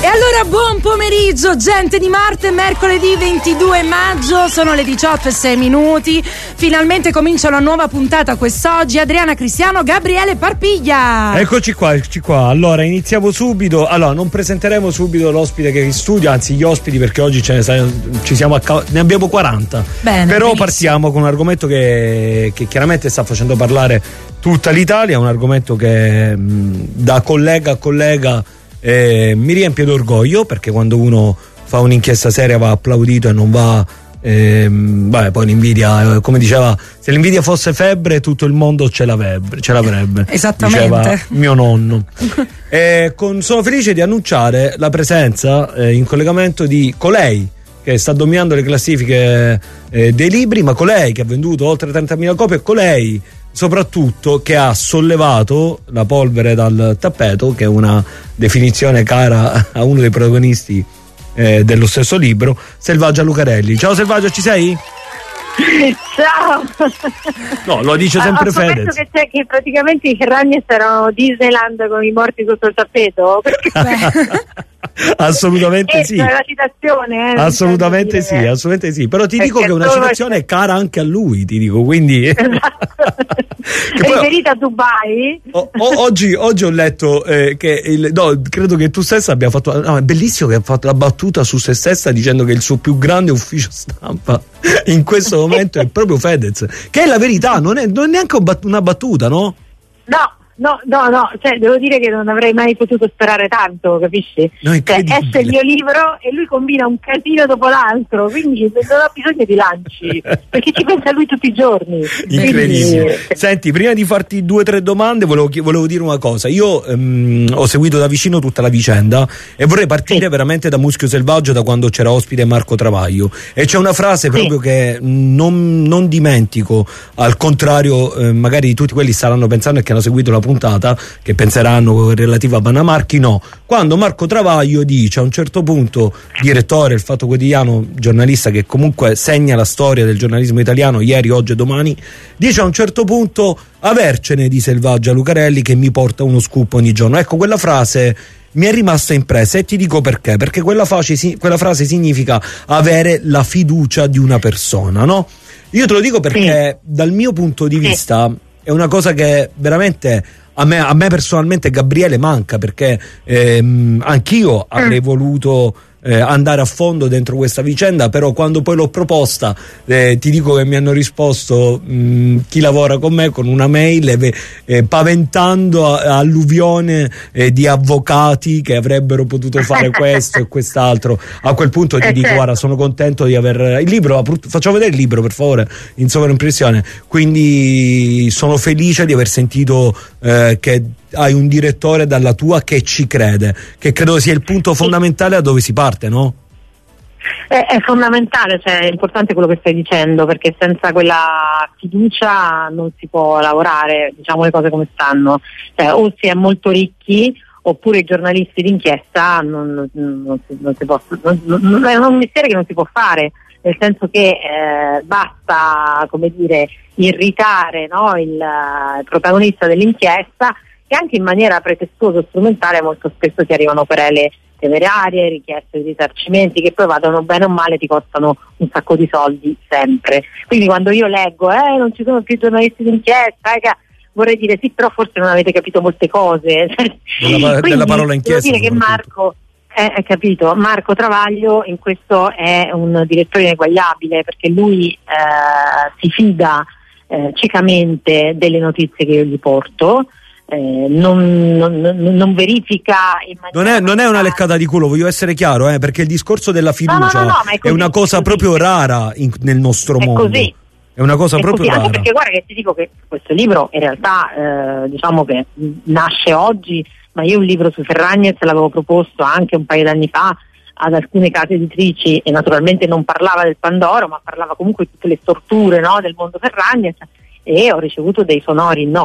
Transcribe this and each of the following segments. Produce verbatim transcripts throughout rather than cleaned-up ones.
allora buon pomeriggio gente di Marte, mercoledì ventidue maggio, sono le diciotto e sei minuti, finalmente comincia una nuova puntata quest'oggi. Adriana Cristiano, Gabriele Parpiglia. Eccoci qua, eccoci qua. Allora iniziamo subito. Allora non presenteremo subito l'ospite che è in studio, anzi gli ospiti, perché oggi ce ne, ci siamo acca- ne abbiamo quaranta. Bene, però benissimo. Partiamo con un argomento che, che chiaramente sta facendo parlare tutta l'Italia, un argomento che mh, da collega a collega Eh, mi riempie d'orgoglio, perché quando uno fa un'inchiesta seria va applaudito e non va ehm, vabbè, poi l'invidia, eh, come diceva, se l'invidia fosse febbre tutto il mondo ce l'avrebbe, ce l'avrebbe esattamente, diceva mio nonno. eh, con, sono felice di annunciare la presenza eh, in collegamento di colei che sta dominando le classifiche eh, dei libri, ma colei che ha venduto oltre trentamila copie, colei soprattutto che ha sollevato la polvere dal tappeto, che è una definizione cara a uno dei protagonisti eh, dello stesso libro, Selvaggia Lucarelli. Ciao Selvaggia, ci sei? Ciao. No, lo dice sempre Fedez. Che c'è che praticamente i Ferragni erano Disneyland con i morti sotto il tappeto. Assolutamente sì. È la citazione, eh, assolutamente sì, assolutamente sì. Però ti perché dico che una citazione è cara anche a lui, ti dico, quindi. Esatto. Riferita a Dubai. O, o, oggi, oggi ho letto eh, che il, no, credo che tu stessa abbia fatto. No, è bellissimo che ha fatto la battuta su se stessa dicendo che il suo più grande ufficio stampa in questo momento è proprio Fedez, che è la verità, non è, non è neanche una battuta, no? No. No, no, no, cioè devo dire che non avrei mai potuto sperare tanto, capisci? No, cioè, esce il mio libro e lui combina un casino dopo l'altro, quindi non ho bisogno di lanci, perché ci pensa lui tutti i giorni. Incredibile. Quindi... Senti, prima di farti due o tre domande volevo, volevo dire una cosa. Io ehm, ho seguito da vicino tutta la vicenda e vorrei partire sì. veramente da Muschio Selvaggio, da quando c'era ospite Marco Travaglio, e c'è una frase sì. proprio che non, non dimentico, al contrario eh, magari di tutti quelli staranno pensando e che hanno seguito la puntata, che penseranno relativa a Vanna Marchi. No, quando Marco Travaglio dice a un certo punto, direttore del Fatto Quotidiano, giornalista che comunque segna la storia del giornalismo italiano ieri, oggi e domani, dice a un certo punto: avercene di Selvaggia Lucarelli che mi porta uno scoop ogni giorno. Ecco, quella frase mi è rimasta impressa e ti dico perché, perché quella, face, quella frase significa avere la fiducia di una persona, no? Io te lo dico perché sì. dal mio punto di vista è una cosa che veramente a me, a me personalmente, Gabriele, manca, perché ehm, anch'io avrei voluto eh, andare a fondo dentro questa vicenda, però quando poi l'ho proposta eh, ti dico che mi hanno risposto mh, chi lavora con me con una mail eh, eh, paventando a, alluvione eh, di avvocati che avrebbero potuto fare questo e quest'altro. A quel punto ti dico, guarda, sono contento di aver il libro, facciamo vedere il libro per favore in sovraimpressione, quindi sono felice di aver sentito eh, che hai un direttore dalla tua che ci crede, che credo sia il punto fondamentale a dove si parte, no? È, è fondamentale, cioè è importante quello che stai dicendo, perché senza quella fiducia non si può lavorare, diciamo le cose come stanno, cioè, o si è molto ricchi oppure i giornalisti d'inchiesta non, non, non, si, non si può, non, non, è un mestiere che non si può fare, nel senso che eh, basta, come dire, irritare, no, il, il protagonista dell'inchiesta, e anche in maniera pretestuosa o strumentale molto spesso ti arrivano querele temerarie, richieste di risarcimenti che poi vadano bene o male ti costano un sacco di soldi sempre. Quindi quando io leggo eh non ci sono più giornalisti d'inchiesta, eh, vorrei dire sì, però forse non avete capito molte cose. Della, della parola inchiesta. Devo dire che Marco eh, è capito, Marco Travaglio in questo è un direttore ineguagliabile, perché lui eh, si fida eh, ciecamente delle notizie che io gli porto. Eh, non, non, non verifica in non è, non è una leccata di culo, voglio essere chiaro, eh, perché il discorso della fiducia no, no, no, no, è, così, è una cosa è proprio rara in, nel nostro è mondo così. È una cosa è proprio così, rara, anche perché guarda che ti dico che questo libro in realtà eh, diciamo che nasce oggi, ma io un libro su Ferragnez l'avevo proposto anche un paio d'anni fa ad alcune case editrici e naturalmente non parlava del Pandoro, ma parlava comunque di tutte le storture, no, del mondo Ferragnez, e ho ricevuto dei sonori no.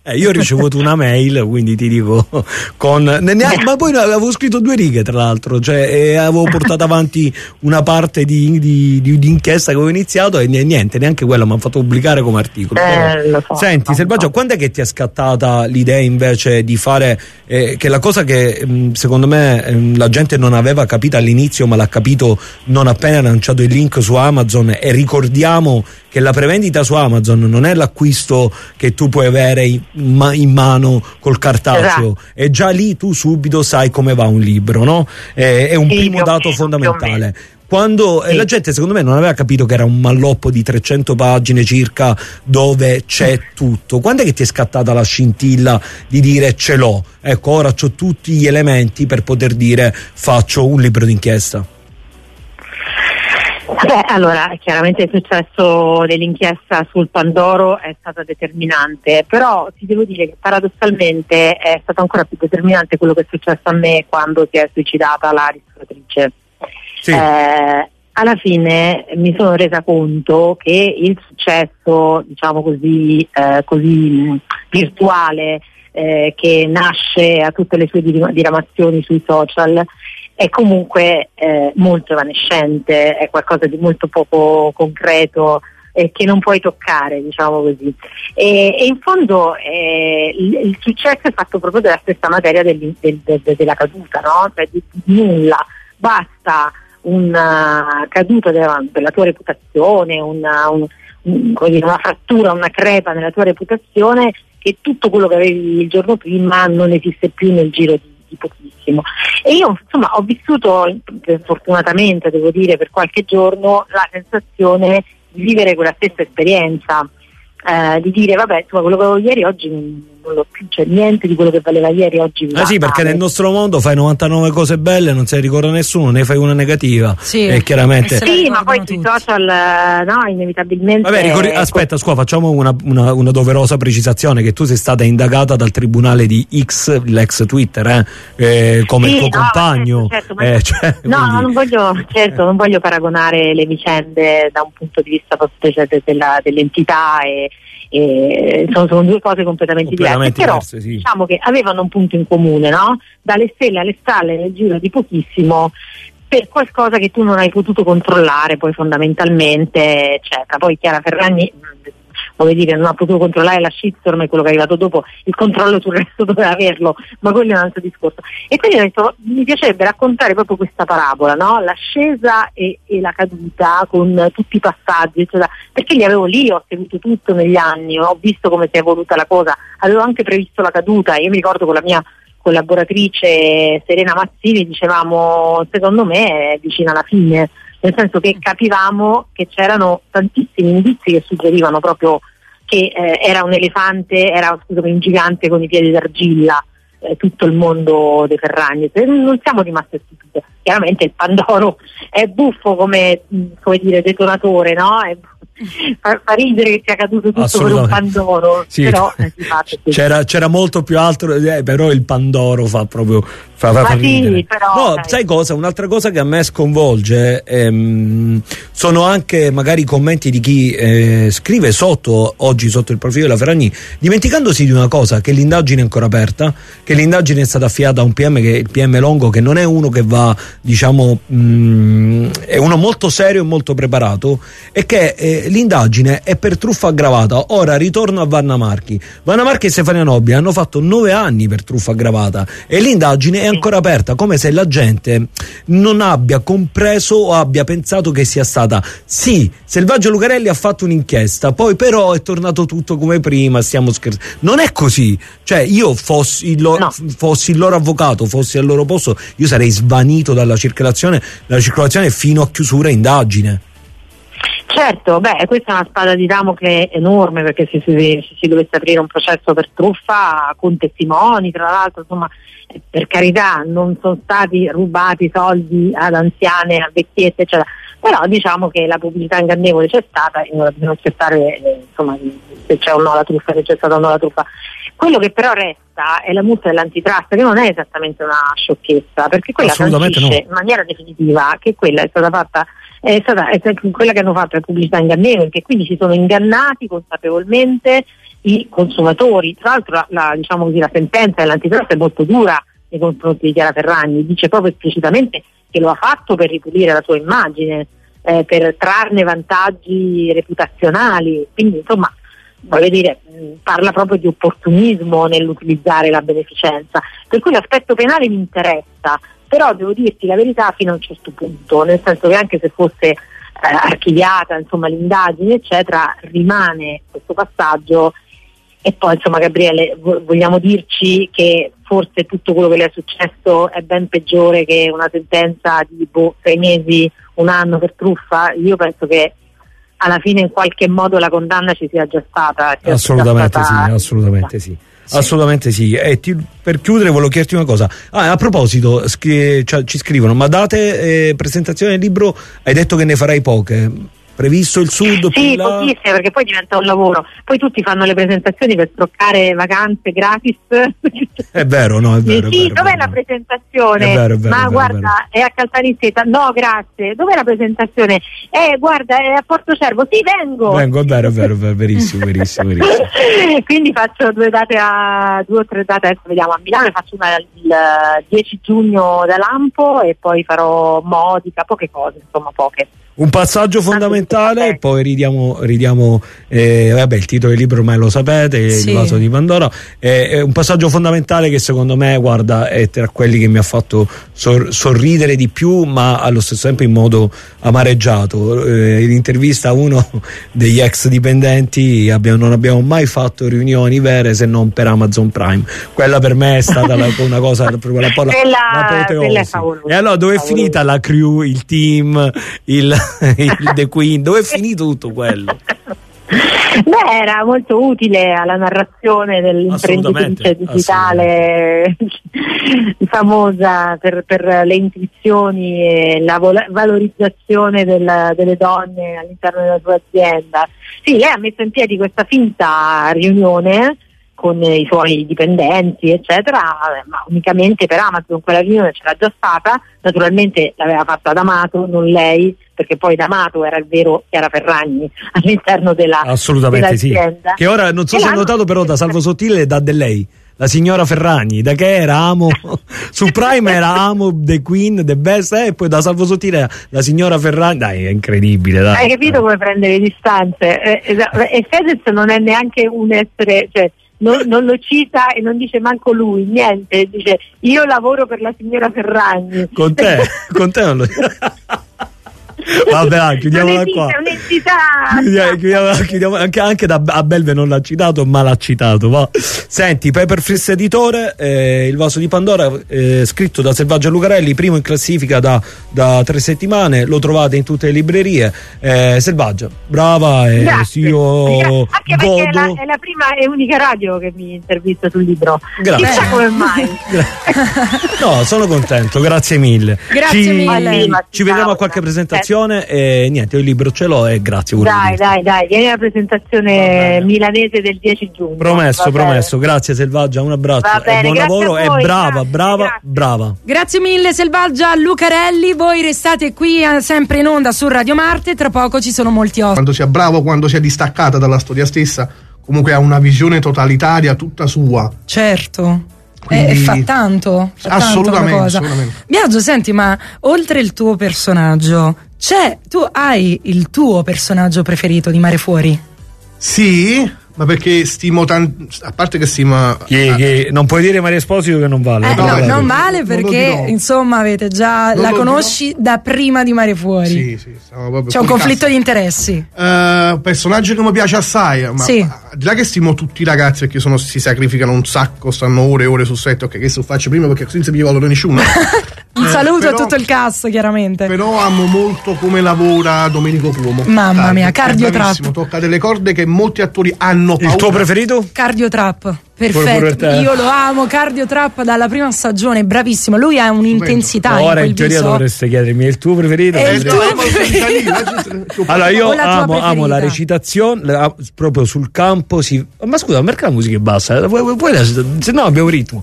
Eh, io ho ricevuto una mail, quindi ti dico con neanche, ma poi avevo scritto due righe tra l'altro, cioè e avevo portato avanti una parte di, di, di, di inchiesta che avevo iniziato e niente, neanche quello mi ha fatto pubblicare come articolo. Eh, lo so, Senti, no, Selvaggio, no. quando è che ti è scattata l'idea invece di fare eh, che la cosa che mh, secondo me mh, la gente non aveva capito all'inizio, ma l'ha capito non appena lanciato il link su Amazon, e ricordiamo che la prevendita su Amazon non è l'acquisto che tu puoi avere in, ma, in mano col cartaceo, esatto. E già lì tu subito sai come va un libro, no? È, è un sì, primo dato meno, fondamentale. Quando sì. eh, la gente secondo me non aveva capito che era un malloppo di trecento pagine circa dove c'è tutto. Quando è che ti è scattata la scintilla di dire ce l'ho, ecco ora c'ho tutti gli elementi per poter dire faccio un libro d'inchiesta? Beh, allora, chiaramente il successo dell'inchiesta sul Pandoro è stato determinante, però ti devo dire che paradossalmente è stato ancora più determinante quello che è successo a me quando si è suicidata la riscrittrice. Sì. Eh, alla fine mi sono resa conto che il successo, diciamo così, eh, così virtuale eh, che nasce a tutte le sue diramazioni sui social è comunque eh, molto evanescente, è qualcosa di molto poco concreto e che non puoi toccare, diciamo così. E, e in fondo eh, il, il successo è fatto proprio della stessa materia del, del, del, della caduta, no? Cioè di, di nulla, basta una caduta della, della tua reputazione, una, un, un, una frattura, una crepa nella tua reputazione, che tutto quello che avevi il giorno prima non esiste più nel giro di di pochissimo. E io insomma ho vissuto, fortunatamente devo dire, per qualche giorno la sensazione di vivere quella stessa esperienza, eh, di dire vabbè, insomma, quello che avevo ieri oggi non, non l'ho più, c'è niente di quello che valeva ieri oggi. Ah sì, perché nel nostro mondo fai novantanove cose belle, non se ne ricorda nessuno, ne fai una negativa. Sì, e chiaramente. Sì, ma poi sui social, no, inevitabilmente. Vabbè, ricordi, aspetta, scusa, facciamo una, una, una doverosa precisazione, che tu sei stata indagata dal tribunale di X, l'ex Twitter, eh? Eh, come sì, il tuo no, compagno. Certo, certo, eh, cioè, no, quindi... non voglio, certo, non voglio paragonare le vicende da un punto di vista cioè, della, dell'entità e E sono, sono due cose completamente, completamente diverse, però diverse, sì. Diciamo che avevano un punto in comune, no? Dalle stelle alle stalle nel giro di pochissimo, per qualcosa che tu non hai potuto controllare poi fondamentalmente, eccetera. Poi Chiara Ferragni, come dire, non ha potuto controllare la shitstorm e quello che è arrivato dopo, il controllo sul resto doveva averlo, ma quello è un altro discorso. E quindi ho detto, mi piacerebbe raccontare proprio questa parabola, no? L'ascesa e, e la caduta con tutti i passaggi, eccetera, perché li avevo lì, ho seguito tutto negli anni, ho visto come si è evoluta la cosa, avevo anche previsto la caduta. Io mi ricordo con la mia collaboratrice Serena Mazzini dicevamo, secondo me è vicina alla fine, nel senso che capivamo che c'erano tantissimi indizi che suggerivano proprio che eh, era un elefante, era scusami, un gigante con i piedi d'argilla, eh, tutto il mondo dei Ferragni. Non siamo rimasti stupidi. Chiaramente il Pandoro è buffo come, come dire, detonatore, no? È, fa, fa ridere che sia caduto tutto per un Pandoro, sì. Però eh, si fa, sì. c'era, c'era molto più altro, eh, però il Pandoro fa proprio fa, fa, fa ridere. Sì, però, no, sai. sai cosa? Un'altra cosa che a me sconvolge ehm, sono anche magari i commenti di chi eh, scrive sotto oggi sotto il profilo della Ferragni, dimenticandosi di una cosa, che l'indagine è ancora aperta, che l'indagine è stata affidata a un P M, che il P M Longo, che non è uno che va, diciamo, mh, è uno molto serio e molto preparato, e che eh, l'indagine è per truffa aggravata. Ora ritorno a Vanna Marchi. Vanna Marchi e Stefania Nobili hanno fatto nove anni per truffa aggravata e l'indagine è ancora aperta, come se la gente non abbia compreso o abbia pensato che sia stata sì, Selvaggio Lucarelli ha fatto un'inchiesta, poi però è tornato tutto come prima, stiamo scherzando. Non è così, cioè io fossi il, loro, no. fossi il loro avvocato, fossi al loro posto, io sarei svanito dalla circolazione, dalla circolazione fino a chiusura indagine. Certo, beh, questa è una spada di Damocle enorme, perché se si, se si dovesse aprire un processo per truffa con testimoni, tra l'altro, insomma, per carità, non sono stati rubati soldi ad anziane, a vecchiette, eccetera, però diciamo che la pubblicità ingannevole c'è stata e ora bisogna accettare eh, insomma, se c'è o no la truffa, se c'è stata o no la truffa. Quello che però resta è la multa dell'antitrust, che non è esattamente una sciocchezza, perché quella sancisce no. in maniera definitiva che quella è stata fatta, è stata è quella che hanno fatto è pubblicità ingannevole, che quindi si sono ingannati consapevolmente i consumatori. Tra l'altro la, la, diciamo così, la sentenza dell'antitrust è molto dura nei confronti di Chiara Ferragni, dice proprio esplicitamente che lo ha fatto per ripulire la sua immagine, eh, per trarne vantaggi reputazionali, quindi insomma voglio dire, parla proprio di opportunismo nell'utilizzare la beneficenza, per cui l'aspetto penale mi interessa, però devo dirti la verità fino a un certo punto, nel senso che anche se fosse eh, archiviata insomma l'indagine eccetera, rimane questo passaggio. E poi insomma Gabriele, vogliamo dirci che forse tutto quello che le è successo è ben peggiore che una sentenza di boh, sei mesi, un anno per truffa? Io penso che alla fine in qualche modo la condanna ci sia già stata. Assolutamente già stata... sì, assolutamente sì. Sì. Assolutamente sì. E ti, per chiudere volevo chiederti una cosa. Ah, a proposito, scri- cioè, ci scrivono, ma date eh, presentazione del libro, hai detto che ne farai poche. Previsto il sud? Sì, là... pochissime, perché poi diventa un lavoro. Poi tutti fanno le presentazioni per stroccare vacanze gratis. È vero, no? È vero. Sì, è vero, dov'è vero, la presentazione? È vero, è vero, ma è vero, guarda, è, è a Caltanissetta. No, grazie. Dov'è la presentazione? Eh, guarda, è a Porto Cervo. Sì, vengo. Vengo, è vero, è vero, è vero, verissimo, verissimo, verissimo. Quindi faccio due date a due o tre date, adesso vediamo, a Milano faccio una il dieci giugno da Lampo e poi farò Modica, poche cose, insomma, poche. Un passaggio fondamentale, e poi ridiamo, ridiamo eh, vabbè, il titolo del libro ormai lo sapete, sì. Il vaso di Pandora, eh, è un passaggio fondamentale che secondo me, guarda, è tra quelli che mi ha fatto sor- sorridere di più, ma allo stesso tempo in modo amareggiato. Eh, in intervista a uno degli ex dipendenti, abbiamo, non abbiamo mai fatto riunioni vere se non per Amazon Prime. Quella per me è stata la, una cosa proprio la, la, l'apoteosi. E allora dove è finita la crew, il team, il il The Queen, dove è finito tutto quello? Beh, era molto utile alla narrazione dell'imprenditrice digitale famosa per, per le intuizioni e la vol- valorizzazione del, delle donne all'interno della sua azienda. Sì, lei ha messo in piedi questa finta riunione con i suoi dipendenti eccetera, ma unicamente per Amazon. Quella riunione c'era già stata, naturalmente l'aveva fatta D'Amato, non lei, perché poi D'Amato era il vero Chiara Ferragni all'interno della assolutamente sì, che ora non so e se hai notato però da Salvo Sottile da de lei la signora Ferragni, da che era amo su Prime era amo The Queen, The Best, eh, e poi da Salvo Sottile la signora Ferragni, dai, è incredibile, dai. Hai capito come prende le distanze? Eh, e Fedez non è neanche un essere, cioè Non, non lo cita e non dice manco lui, niente, dice io lavoro per la signora Ferragni. Con te, con te non lo vabbè, chiudiamola qua. È un'entità. Chiudiamo, chiudiamo, anche, anche da a Belve non l'ha citato, ma l'ha citato. Va. Senti, Paperflix editore, eh, Il vaso di Pandora, eh, scritto da Selvaggia Lucarelli, primo in classifica da, da tre settimane. Lo trovate in tutte le librerie. Eh, Selvaggia, brava. Eh, io anche perché godo. È, la, è la prima e unica radio che mi intervista sul libro. Grazie. Chissà come mai. No, sono contento, grazie mille. Grazie ci, mille. Ci vediamo a qualche presentazione. E niente, il libro ce l'ho e grazie. Dai, dai, dai, vieni alla presentazione milanese del dieci giugno. Promesso, promesso. Grazie Selvaggia, un abbraccio. Bene, e buon lavoro e brava, grazie, brava, grazie. brava. Grazie mille Selvaggia Lucarelli, voi restate qui eh, sempre in onda su Radio Marte, tra poco ci sono molti ospiti. Quando sia bravo, quando sia distaccata dalla storia stessa, comunque ha una visione totalitaria tutta sua. Certo. Quindi... E fa tanto, fa assolutamente, tanto cosa. assolutamente. Biagio, senti, ma oltre il tuo personaggio, c'è, tu hai il tuo personaggio preferito di Mare Fuori? Sì, ma perché stimo tanto, a parte che stimo che, che non puoi dire Maria Esposito che non vale. Eh, no, no, no, non no, vale perché non insomma avete già non la conosci dirò. Da prima di Mare Fuori. Sì, sì, c'è un conflitto di interessi. Uh, personaggio che mi piace assai, ma sì. Al di là che stimo tutti i ragazzi perché sono, si sacrificano un sacco, stanno ore e ore sul set, ok, che se lo faccio prima perché così non si mi valore nessuno. Un eh, saluto però, a tutto il cast, chiaramente. Però amo molto come lavora Domenico Cuomo. Mamma Tardi, mia, Cardio Trap. Tocca delle corde che molti attori hanno paura. Il tuo preferito? Cardio Trap. Perfetto, io lo amo, Cardio Trap dalla prima stagione, bravissimo, lui ha un'intensità. Ora in, in teoria viso. Dovreste chiedermi il tuo preferito. È il tuo preferito. Allora io amo, amo la recitazione, la, proprio sul campo si... ma scusa, perché la musica è bassa? Vuoi, vuoi, se no abbiamo ritmo.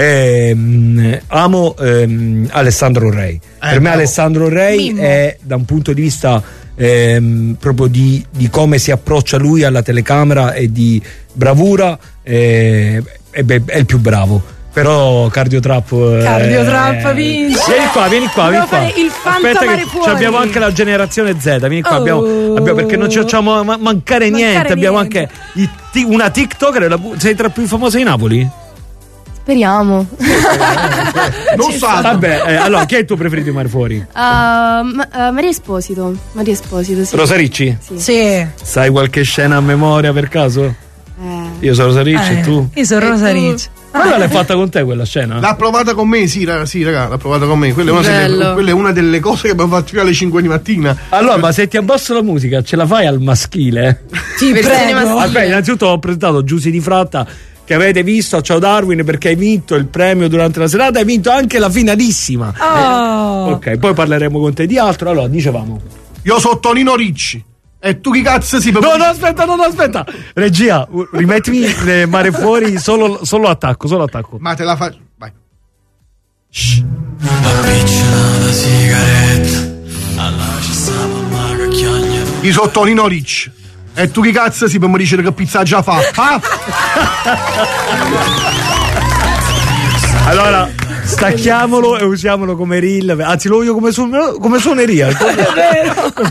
Eh, amo ehm, Alessandro Rei. Eh, per me bravo. Alessandro Rei Mimmo. È da un punto di vista ehm, proprio di, di come si approccia lui alla telecamera e di bravura, eh, è, è il più bravo. Però Cardiotrap Cardiotrap eh, vince. Vieni qua, vieni qua, vieni qua. Il Aspetta che abbiamo anche la generazione Z, vieni qua, oh. abbiamo, abbiamo, perché non ci facciamo mancare, mancare niente, niente. Abbiamo anche i, una TikToker, sei tra i più famosi di Napoli? Speriamo. Non so. Vabbè, eh, allora chi è il tuo preferito di Mare Fuori? Uh, ma, uh, Maria Esposito. Maria Esposito, sì. Rosa Ricci? Sì. Sì. Sai qualche scena a memoria per caso? Eh. Io sono Rosa Ricci eh, e tu? Io sono E Rosa tu? Ricci. Quella l'hai fatta con te quella scena? L'ha provata con me, sì, raga, sì, raga, l'ha provata con me. Quella è, una delle, quella è una delle cose che abbiamo fatto fino alle cinque di mattina. Allora, ma se ti abbasso la musica, ce la fai al maschile? Ti prego. Vabbè, innanzitutto ho presentato Giusy Di Fratta, che avete visto a Ciao Darwin, perché hai vinto il premio durante la serata, hai vinto anche la finalissima. Oh. Eh, ok, poi parleremo con te di altro. Allora, dicevamo. Io sono Tonino Ricci. E tu chi cazzo si... No, no, aspetta, no, no, aspetta. Regia, rimettimi eh, Mare Fuori solo, solo attacco, solo attacco. Ma te la faccio... Vai. Shh. Appicciata sigaretta, alla ci stava una cacchiagna. Io sono Tonino Ricci. E tu chi cazzo si per mi dicere che pizza già fa? Ah? Allora, stacchiamolo e usiamolo come reel. Anzi, lo voglio come, su- come suoneria. È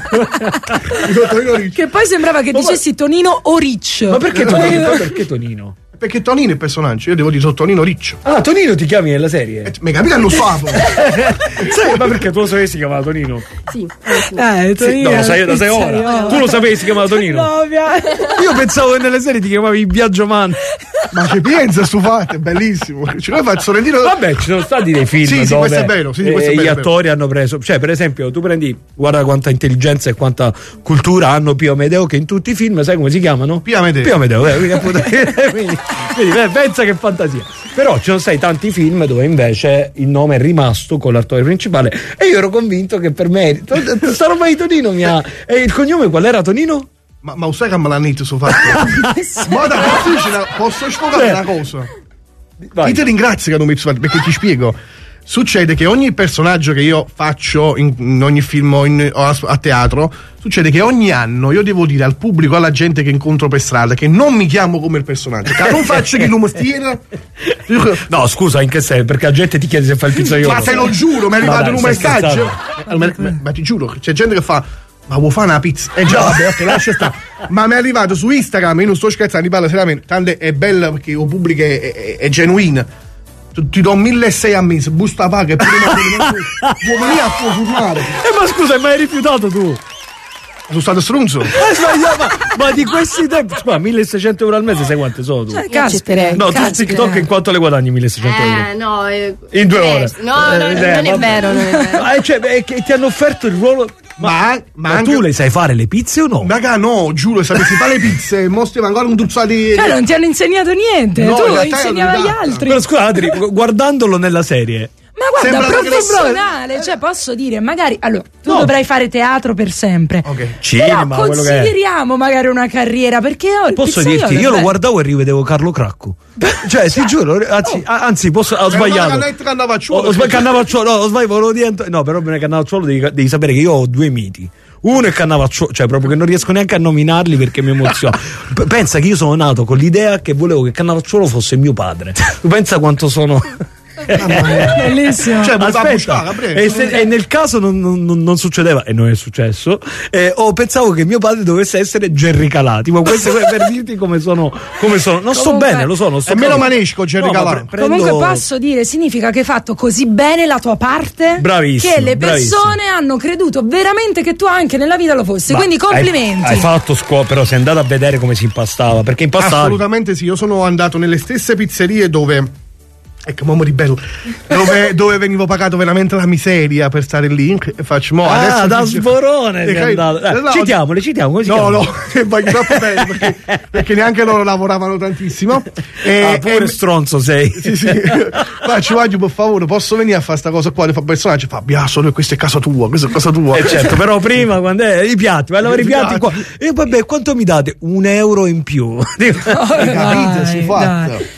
vero. Che poi sembrava che dicessi Tonino o Riccio. Ma perché Tonino? Perché Tonino? Perché Tonino è il personaggio, io devo dire sono Tonino Riccio. Ah, Tonino ti chiami nella serie? Eh, mi capita lo so. Sai, ma perché tu lo sapevi si chiamava Tonino? Sì, eh, sì. Eh, Tonino. No, lo sai, lo sai ora. Tu lo sapevi si chiamava Tonino? No, ovviamente. Io pensavo che nelle serie ti chiamavi Biagioman. Ma ci pensa su fatto, è bellissimo. Ci noi faccio Sorrentino. Vabbè, ci sono stati dei film sì, sì, dove questo è vero, sì, questo eh, è vero, gli è vero. attori hanno preso, cioè per esempio tu prendi, guarda quanta intelligenza e quanta cultura hanno Pio Amedeo, che in tutti i film sai come si chiamano? Pio Amedeo. Pio Amedeo, eh, quindi, quindi eh, pensa che fantasia. Però ci sono stati tanti film dove invece il nome è rimasto con l'attore principale e io ero convinto che per me sta roba di Tonino mi ha... E il cognome qual era, Tonino? Ma, ma sai che me l'hanno detto su fatto? Ma da posso, posso sfogare una cosa? Vai. Io ti ringrazio che non mi fatto, perché ti spiego. Succede che ogni personaggio che io faccio in, in ogni film o, in, o a, a teatro, succede che ogni anno io devo dire al pubblico, alla gente che incontro per strada, che non mi chiamo come il personaggio, che non faccio che lo mestiere. No, scusa, in che senso? Perché la gente ti chiede se fa il pizzaiolo. Ma te lo giuro, mi è arrivato dai, un stai messaggio. Ma, ma, ma ti giuro, c'è gente che fa: ma vuoi fare una pizza? Eh già, vabbè, ok, lascia stare. Ma mi è arrivato su Instagram, io non sto scherzando, ti parlo seriamente, tanto è bella perché il pubblico è, è, è genuino. Ti, ti do milleseicento a mese, busta paga e prima vuoi venire a furmare. Eh, ma scusa, mi hai rifiutato tu? Sono stato stronzo. Eh, ma, ma di questi tempi, ma milleseicento euro al mese sai quante sono tu? Cioè, accetterei. No, tu su caspita. TikTok in quanto le guadagni milleseicento euro? Eh, no. Eh, In due eh, ore. No, no, Eh, non eh, è vabbè. vero, non è vero. Ah, cioè, beh, che ti hanno offerto il ruolo. Ma, Ma, ma, ma anche, tu le sai fare le pizze o no? raga, no, giuro, sapessi fare le pizze, mo stiamo ancora un tuzzati. Cioè, non ti hanno insegnato niente. No, tu in lo realtà è insegnavi agli autodidatta. altri. Però scusa, Adri, gu- guardandolo nella serie. Ma guarda, Sembra che lo- professionale, cioè posso dire, magari allora tu No. dovrai fare teatro per sempre. Ok. Cinema, Però quello che è. consideriamo magari una carriera, perché oh, il Posso pizzaiolo dirti, è io lo bello. guardavo e rivedevo Carlo Cracco. Cioè, ti giuro, anzi, a- anzi posso, ho sbagliato. Ma che andava Ho, ho sbagliato, Cannavacciuolo, no, ho sbagliato, volevo dire Anto- no, però per Cannavacciuolo devi, devi sapere che io ho due miti. Uno è Cannavacciuolo, cioè proprio che non riesco neanche a nominarli perché mi emoziona. P- pensa che io sono nato con l'idea che volevo che Cannavacciuolo fosse mio padre. Tu pensa quanto sono. Bellissimo. Cioè, ma Aspetta, buttare, prego. e, se- e nel caso non, non- non- non succedeva, e non è successo, eh, oh, pensavo che mio padre dovesse essere Gerry Calati. Ma questo è per dirti come sono, come sono. Non sto Comunque- bene, lo so, non sto E me lo bene. manesco, Gerry No, ma Calati. pre- prendo- Comunque posso dire, significa che hai fatto così bene la tua parte Bravissimo, che le bravissimo. persone hanno creduto veramente che tu anche nella vita lo fossi. Ma Quindi complimenti. Hai, hai fatto scuola, però sei andato a vedere come si impastava. Perché impastavi. Assolutamente sì, io sono andato nelle stesse pizzerie dove. Ecco, momo di bello. Dove, dove venivo pagato veramente la miseria per stare lì. E faccio, mo, Ah, adesso da dice- sborone Eh, sei cai- andato. Eh, no, citiamole, citiamo, come si No, chiama? no, voglio troppo bene perché, perché neanche loro lavoravano tantissimo. E, Ah, pure e- stronzo sei. Sì, sì. Ma ci voglio, per favore, posso venire a fare sta cosa qua? Le fa personaggio, fa, Biasolo, questa è casa tua, questa è casa tua. Eh certo, però prima quando è i piatti, vai a lavare i I piatti qua. piatti. E vabbè, quanto mi date? Un euro in più. Capite, Dai, si dai. fatta.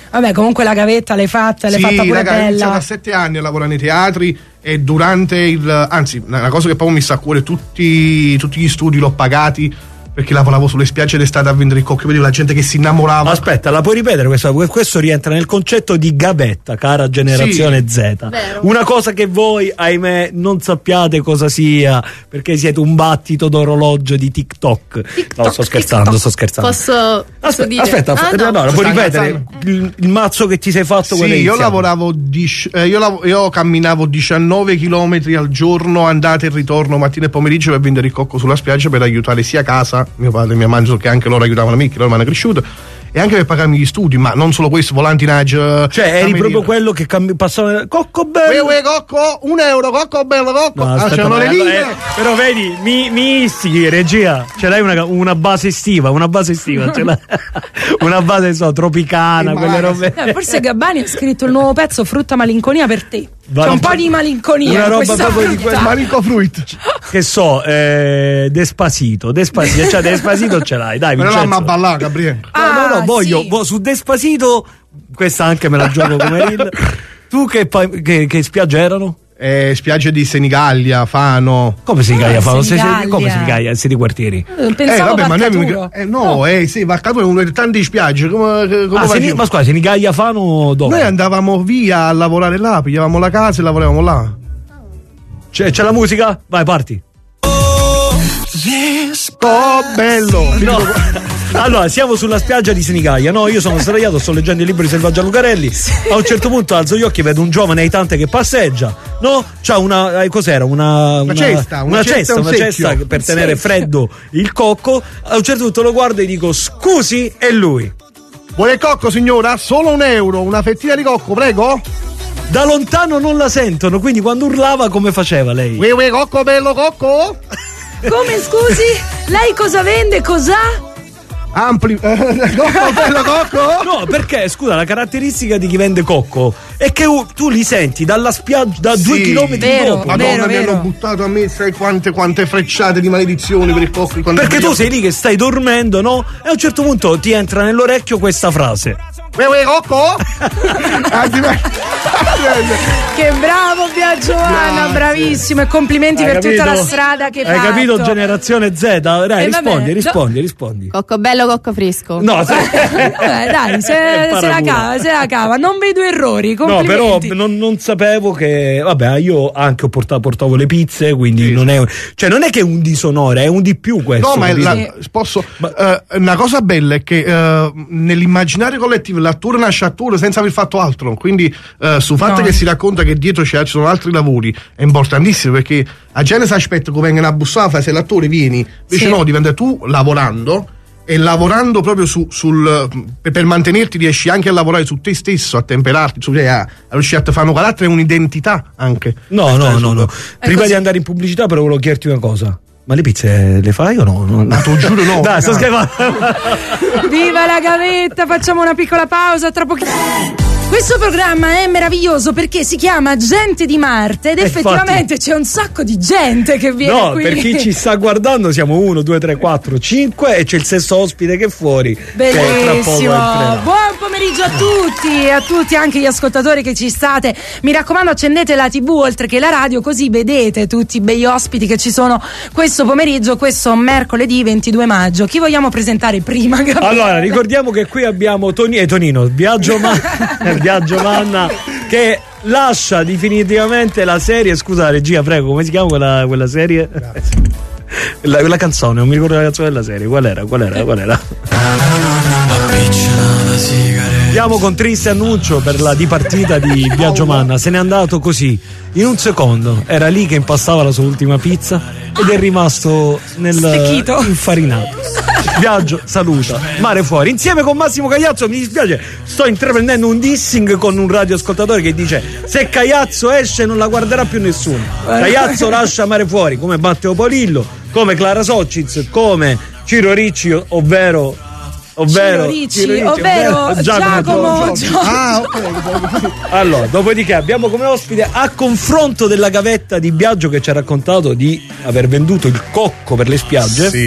Vabbè, comunque la gavetta l'hai fatta, l'hai sì, fatta pure raga, ho iniziato bella. a sette anni a lavorare nei teatri e durante il, anzi, una cosa che proprio mi sta a cuore, tutti, tutti gli studi l'ho pagati, perché lavoravo sulle spiagge d'estate a vendere il cocco, vedevo la gente che si innamorava. Aspetta, la puoi ripetere questa? Questo rientra nel concetto di gavetta, cara generazione Sì. Z. Vero. Una cosa che voi, ahimè, non sappiate cosa sia, perché siete un battito d'orologio di TikTok. TikTok, No, sto scherzando, TikTok. sto scherzando. Posso, posso Aspetta, dire? aspetta, Ah, aspetta, no. no, no, puoi Sta ripetere incazzando. il, il mazzo che ti sei fatto? Sì, quando hai io iniziato? lavoravo dic- eh, io, lav- io camminavo diciannove chilometri al giorno, andata e ritorno mattina e pomeriggio per vendere il cocco sulla spiaggia, per aiutare sia casa, mio padre e mia madre, che anche loro aiutavano me, che loro mi hanno cresciuto, e anche per pagarmi gli studi, ma non solo questo, volantinaggio. Cioè, eri cameriere. proprio quello che cambi- passava. Cocco Uè, bello! uè, cocco, un euro, cocco bello, cocco. No, ah, aspetta, c'erano ma- le eh, linee. però vedi, mi, mi istichi, regia, ce l'hai una, una base estiva, una base estiva, ce l'hai. Una base so, tropicana, Sì, quelle ma- robe. Eh, forse Gabbani ha scritto il nuovo pezzo Frutta Malinconia per te. Va- C'è un po' di malinconia. Una in roba questa proprio di frutta. quel- Marico Fruit. Che so, eh, Despacito, Despacito, cioè Despacito ce l'hai, dai, Però Vincenzo. l'hanno a ballare, Gabriele. No, no, Ah, no, voglio, sì. vo- su Despacito, questa anche me la gioco come reel. Tu che, pa- che, che spiagge erano? Eh, spiagge di Senigallia, Fano. Come si caglia? Fano? Se- se- Senigallia. Come si caglia? Siete quartieri? Eh, Eh, Pensavo vabbè, ma noi Vaccaturo. eh, no, eh, sì, Vaccaturo è una delle tante spiagge. Come, come Ah, va Seni- giù? ma scusa, Senigallia Fano dove? Noi andavamo via a lavorare là, pigliavamo la casa e lavoravamo là. C'è, c'è la musica? Vai, parti. Oh, bello! No. Allora, siamo sulla spiaggia di Senigallia. No, io sono sdraiato, sto leggendo il libro di Selvaggia Lucarelli. A un certo punto alzo gli occhi e vedo un giovane ai tante che passeggia. No? C'ha una. eh, cos'era? Una, una cesta, una una cesta cesta, e un una cesta secchio. per tenere freddo il cocco. A un certo punto lo guardo e dico: scusi, è lui. Vuole il cocco, signora? Solo un euro, una fettina di cocco, prego? Da lontano non la sentono, quindi quando urlava, come faceva lei? Uè, uè, cocco, bello, cocco? Come scusi? Lei cosa vende? Cos'ha? Ampli. eh, cocco, bello, cocco? No, perché scusa, la caratteristica di chi vende cocco è che uh, tu li senti dalla spiaggia da Sì. due chilometri Vero, dopo. Madonna, vero, mi vero. hanno buttato a me, sai quante, quante frecciate di maledizioni per il cocco. quando Perché tu vogliamo- sei lì che stai dormendo, no? E a un certo punto ti entra nell'orecchio questa frase. Uè, uè, cocco? Anzi, ma- Che bravo Via Giovanna, Grazie. bravissimo e complimenti Hai per tutta capito? la strada che Hai fatto. capito, generazione Z? Dai, Eh, rispondi, vabbè, rispondi, rispondi. Cocco bello, cocco fresco. No, se- Vabbè, dai, se, Impara se la pure. cava, se la cava, non vedo errori. No, però Complimenti. non, non sapevo che. Vabbè, io anche ho portato, portavo le pizze, quindi non è. Cioè, non è che è un disonore, è un di più questo. No, ma è capito? la- posso, eh, una cosa bella è che eh, nell'immaginario collettivo l'attore nasce attore senza aver fatto altro. Quindi eh, sul fatto No. che si racconta che dietro ci sono altri lavori è importantissimo, perché la gente si aspetta che venga a bussare se l'attore vieni. Invece Sì. no, diventa tu lavorando. E lavorando proprio su, sul per, per mantenerti riesci anche a lavorare su te stesso, a temperarti, su, eh, a riuscire a fare un carattere e un'identità anche. No, no, no, no. Prima così. di andare in pubblicità, però volevo chiederti una cosa. Ma le pizze le fai o no? no? Ma te lo giuro no. Dai, sto no. scherzando. Viva la gavetta, facciamo una piccola pausa tra pochissimo. Questo programma è meraviglioso perché si chiama Gente di Marte ed Eh, effettivamente c'è un sacco di gente che viene No, qui. per chi ci sta guardando siamo uno, due, tre, quattro, cinque e c'è il sesto ospite che è fuori. Che tra poco Bellissimo, entrerà. buon pomeriggio a tutti e a tutti anche gli ascoltatori che ci state. Mi raccomando, accendete la tivù oltre che la radio, così vedete tutti i bei ospiti che ci sono questo pomeriggio, questo mercoledì ventidue maggio. Chi vogliamo presentare prima, Gabriele? Allora, ricordiamo che qui abbiamo Toni e Tonino, Viaggio, Ma- Viaggio Manna, che lascia definitivamente la serie. Scusa, la regia, prego, come si chiama quella, quella serie? La, quella canzone, non mi ricordo la canzone della serie. Qual era? Qual era? Qual era? Appicciata sigaretta. Andiamo con triste annuncio per la dipartita di Viaggio Manna. Se n'è andato così, in un secondo. Era lì che impastava la sua ultima pizza ed è rimasto nel Stecchito. infarinato. Viaggio saluta, mare fuori. Insieme con Massimo Cagliazzo, mi dispiace, sto intraprendendo un dissing con un radioascoltatore che dice: se Cagliazzo esce non la guarderà più nessuno. Cagliazzo lascia mare fuori, come Matteo Polillo, come Clara Sociz, come Ciro Ricci, ovvero ovvero Ciro Ricci, Ciro Ricci, ovvero Giacomo Gio- Ah, ok. Allora, dopodiché abbiamo come ospite, a confronto della gavetta di Biagio che ci ha raccontato di aver venduto il cocco per le spiagge, Sì.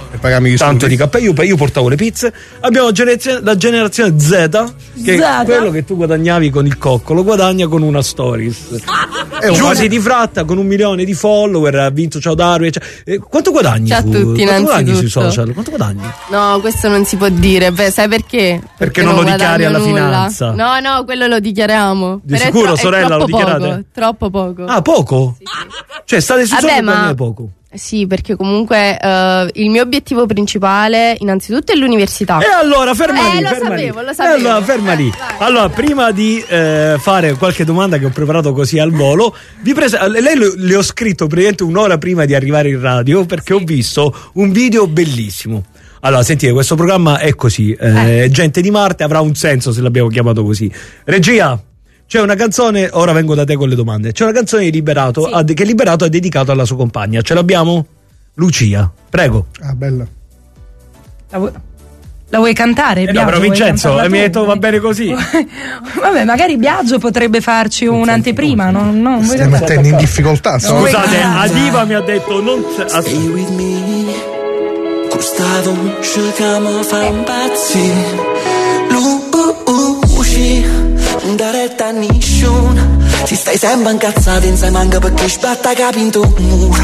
E pagami tanto di K U, io portavo le pizze. Abbiamo generazio- la generazione Z, che Z? è quello che tu guadagnavi con il cocco, lo guadagna con una stories. Giusy di Fratta con un milione di follower, ha vinto Ciao Darwin. Cioè, eh, quanto guadagni? Ciao a su, tutti, quanto guadagni sui innanzitutto. social? Quanto guadagni? No, questo non si può dire. Beh, sai perché? Perché non lo dichiari guadagno alla nulla. finanza. No, no, quello lo dichiariamo. Di Però è sicuro, tro- è sorella, lo troppo dichiarate? poco, troppo poco. Ah, poco? Cioè, state sui Vabbè, social ma- guadagnare poco. Sì, perché comunque eh, il mio obiettivo principale innanzitutto è l'università. E allora ferma Eh, lì, lo ferma sapevo, lì. lo sapevo. E allora ferma lì. Vai, vai. Allora, prima di eh, fare qualche domanda che ho preparato così al volo, vi prese- lei le, le ho scritto praticamente un'ora prima di arrivare in radio perché ho visto un video bellissimo. Allora, sentite, questo programma è così, eh, Eh. Gente di Marte avrà un senso se l'abbiamo chiamato così. Regia, c'è una canzone, ora vengo da te con le domande. C'è una canzone di Liberato Sì. ha- che Liberato ha dedicato alla sua compagna. Ce l'abbiamo? Lucia, prego. Ah, bella. La vuoi, la vuoi cantare? Eh no, Biagio, però vuoi Vincenzo, cantarla mi hai tu? detto va bene così. Vabbè, magari Biagio potrebbe farci un'anteprima. Non, non vuoi Stiamo cantare? mettendo in difficoltà. stiamo- Scusate, Guarda. Adiva mi ha detto non as- Stay with me, questa voce che mi fa impazzire. Luci, non dare retta a nessuno. Ti stai sempre incazzato insieme anche perché sbatta capito un muro.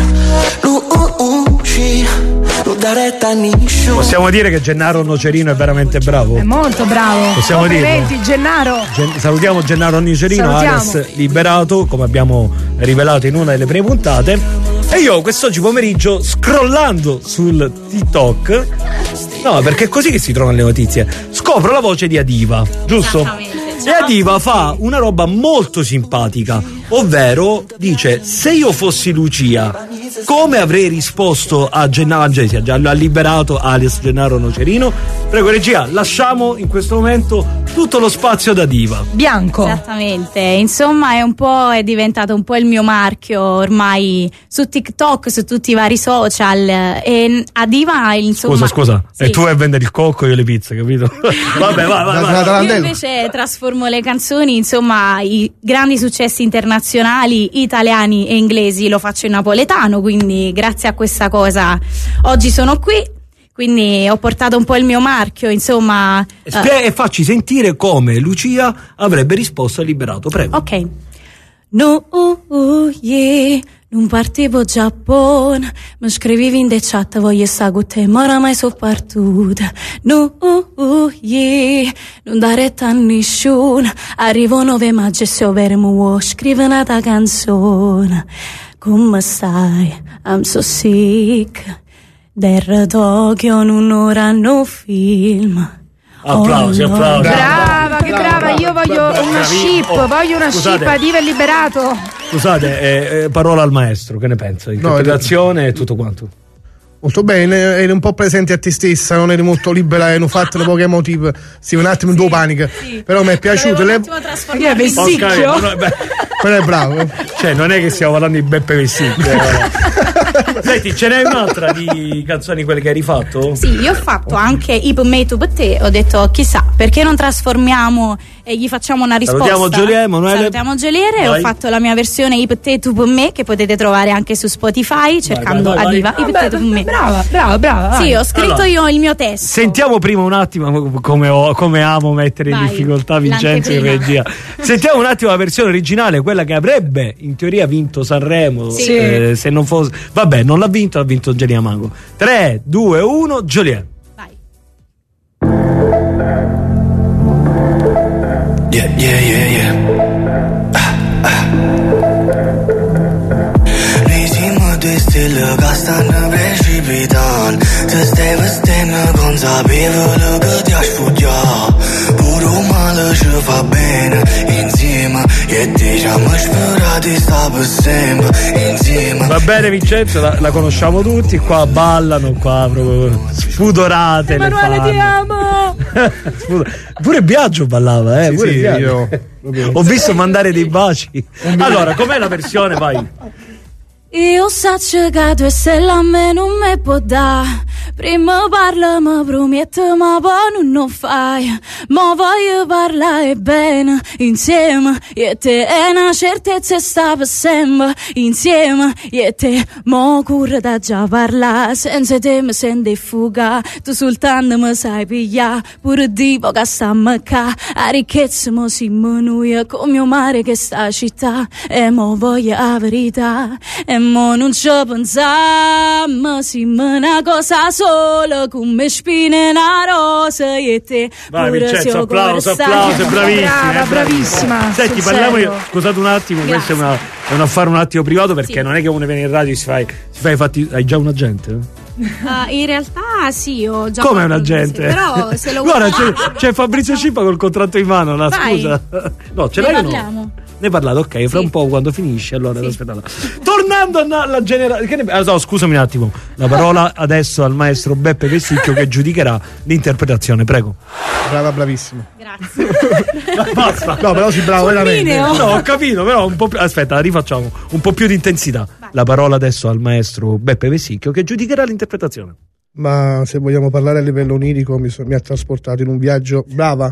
Luci, non dare retta a nessuno. Possiamo dire che Gennaro Nocerino è veramente bravo. È molto bravo. Possiamo Complimenti, Gennaro. Gen- salutiamo Gennaro Nocerino, Salutiamo. alias Liberato, come abbiamo rivelato in una delle prime puntate. E io quest'oggi pomeriggio, scrollando sul TikTok, no, perché è così che si trovano le notizie, scopro la voce di Adiva, giusto? E Adiva fa una roba molto simpatica, ovvero dice: se io fossi Lucia, come avrei risposto a Gennaro, anzi, già l'ha liberato alias Gennaro Nocerino. Prego regia, lasciamo in questo momento tutto lo spazio ad Adiva. Bianco. Esattamente, insomma è un po' è diventato un po' il mio marchio ormai su TikTok, su tutti i vari social e Adiva insomma. Scusa, scusa, Sì. e tu vai a vendere il cocco e io le pizze, capito? Vabbè, vai, vai, vai. Da- Io invece trasformo le canzoni, insomma, i grandi successi internazionali italiani e inglesi lo faccio in napoletano, quindi grazie a questa cosa oggi sono qui, quindi ho portato un po' il mio marchio, insomma. Spie- e facci sentire come Lucia avrebbe risposto a Liberato, prego. Ok. No, uh, uh, yeah. Non partivo Giappone, mi scrivevi in the chat, voglio stare con te, ma oramai sono partita. No, uh, uh, yeah. Non dare retta a nessuno, arrivo nove maggio e se overmo, scrive una canzone. Come stai? I'm so sick. Der Tokyo non ora no film. Applausi, Oh, no. applausi. Brava, che brava. brava, Io voglio brava, una bravi. ship, Oh, voglio una scusate. ship Adiva e Liberato. Scusate, eh, eh, parola al maestro, che ne pensa? Interpretazione e tutto quanto. Molto bene, eri un po' presente a te stessa, non eri molto libera e non fatte le poche emotive. Sì, un attimo in due paniche. Però mi è piaciuto. Volevo Le... un attimo trasformarmi Che è in- vestito? Ok, ma no, beh, Però è bravo. cioè, non è che stiamo parlando di Beppe Vessicchio. Senti, ce n'è un'altra di canzoni quelle che hai rifatto? Sì, io ho fatto anche I per me, I tu per te. Ho detto, chissà, perché non trasformiamo e gli facciamo una risposta? Salutiamo Giulia, Emanuele. Salutiamo Giuliere. Vai. Ho fatto la mia versione I per te, tu per me, che potete trovare anche su Spotify cercando vai, vai, Adiva. vai. I per te, tu per me. Brava, brava, brava. vai. Sì, ho scritto Allora, io il mio testo. Sentiamo prima un attimo come, ho- come amo mettere in Vai, difficoltà Vincenzo in l'anteprima. regia. Sentiamo un attimo la versione originale, quella che avrebbe in teoria vinto Sanremo. Sì. eh, se non fosse. Vabbè, non l'ha vinto, ha vinto Genia Mango. tre, due, uno, Joliet. Vai. Yeah, yeah, yeah, yeah. Ah, ah. Risimo de stelle che stanno precipitando. Se stai vestendo consapevole che ti asciughiamo. Pure un male ci fa bene insieme. E diciamo sperati sta per sempre insieme. Va bene Vincenzo, la, la conosciamo tutti, qua ballano, qua proprio spudorate. le Emanuele, fanno. ti amo. Spudo- Pure Biagio ballava, eh? Sì, pure sì, Biagio. io proprio- Ho visto mandare dei baci. Allora, com'è la versione? Vai. Io saccio che tu e se a me non me può dare, Prima parla, mi prometto, ma poi non fai. Ma voglio parlare bene insieme. E te è una certezza, sta per sempre insieme. E te mo cura da già parlare. Senza te mi senti fuga. Tu soltanto mi sai pigliare. Pure dico che stiamo qua. A ricchezza mo si minuia come mio mare che sta città. E mo voglio la verità. E mo non ci pensiamo. Si me una cosa sola come spine una rosa. E te vai pure Vincenzo, applauso, applauso, bravissima. Brava, bravissima. Senti, sul parliamo serio. io. Scusate un attimo, Grazie. questo è, una, è un affare un attimo privato perché Sì. non è che uno viene in radio e si fa, si fa i fatti. Hai già un agente? Uh, in realtà sì, ho già Come fatto un il agente? mese, però se lo Guarda, vuoi- c'è, c'è Fabrizio Cippa col contratto in mano, la Vai. scusa. No, ce Ne l'hai o no? parliamo? Ne parlate, ok, fra Sì. un po' quando finisce, allora Sì. aspettate. Tornando alla generazione. Ah, no, scusami un attimo. La parola adesso al maestro Beppe Vesticchio che giudicherà l'interpretazione, prego. Brava, bravissima. Grazie. Basta. No, però si bravo veramente. Fulmineo. No, ho capito, però un po' più. Aspetta, la rifacciamo. Un po' più di intensità. La parola adesso al maestro Beppe Vesicchio che giudicherà l'interpretazione. Ma se vogliamo parlare a livello onirico, mi, so- mi ha trasportato in un viaggio. Brava.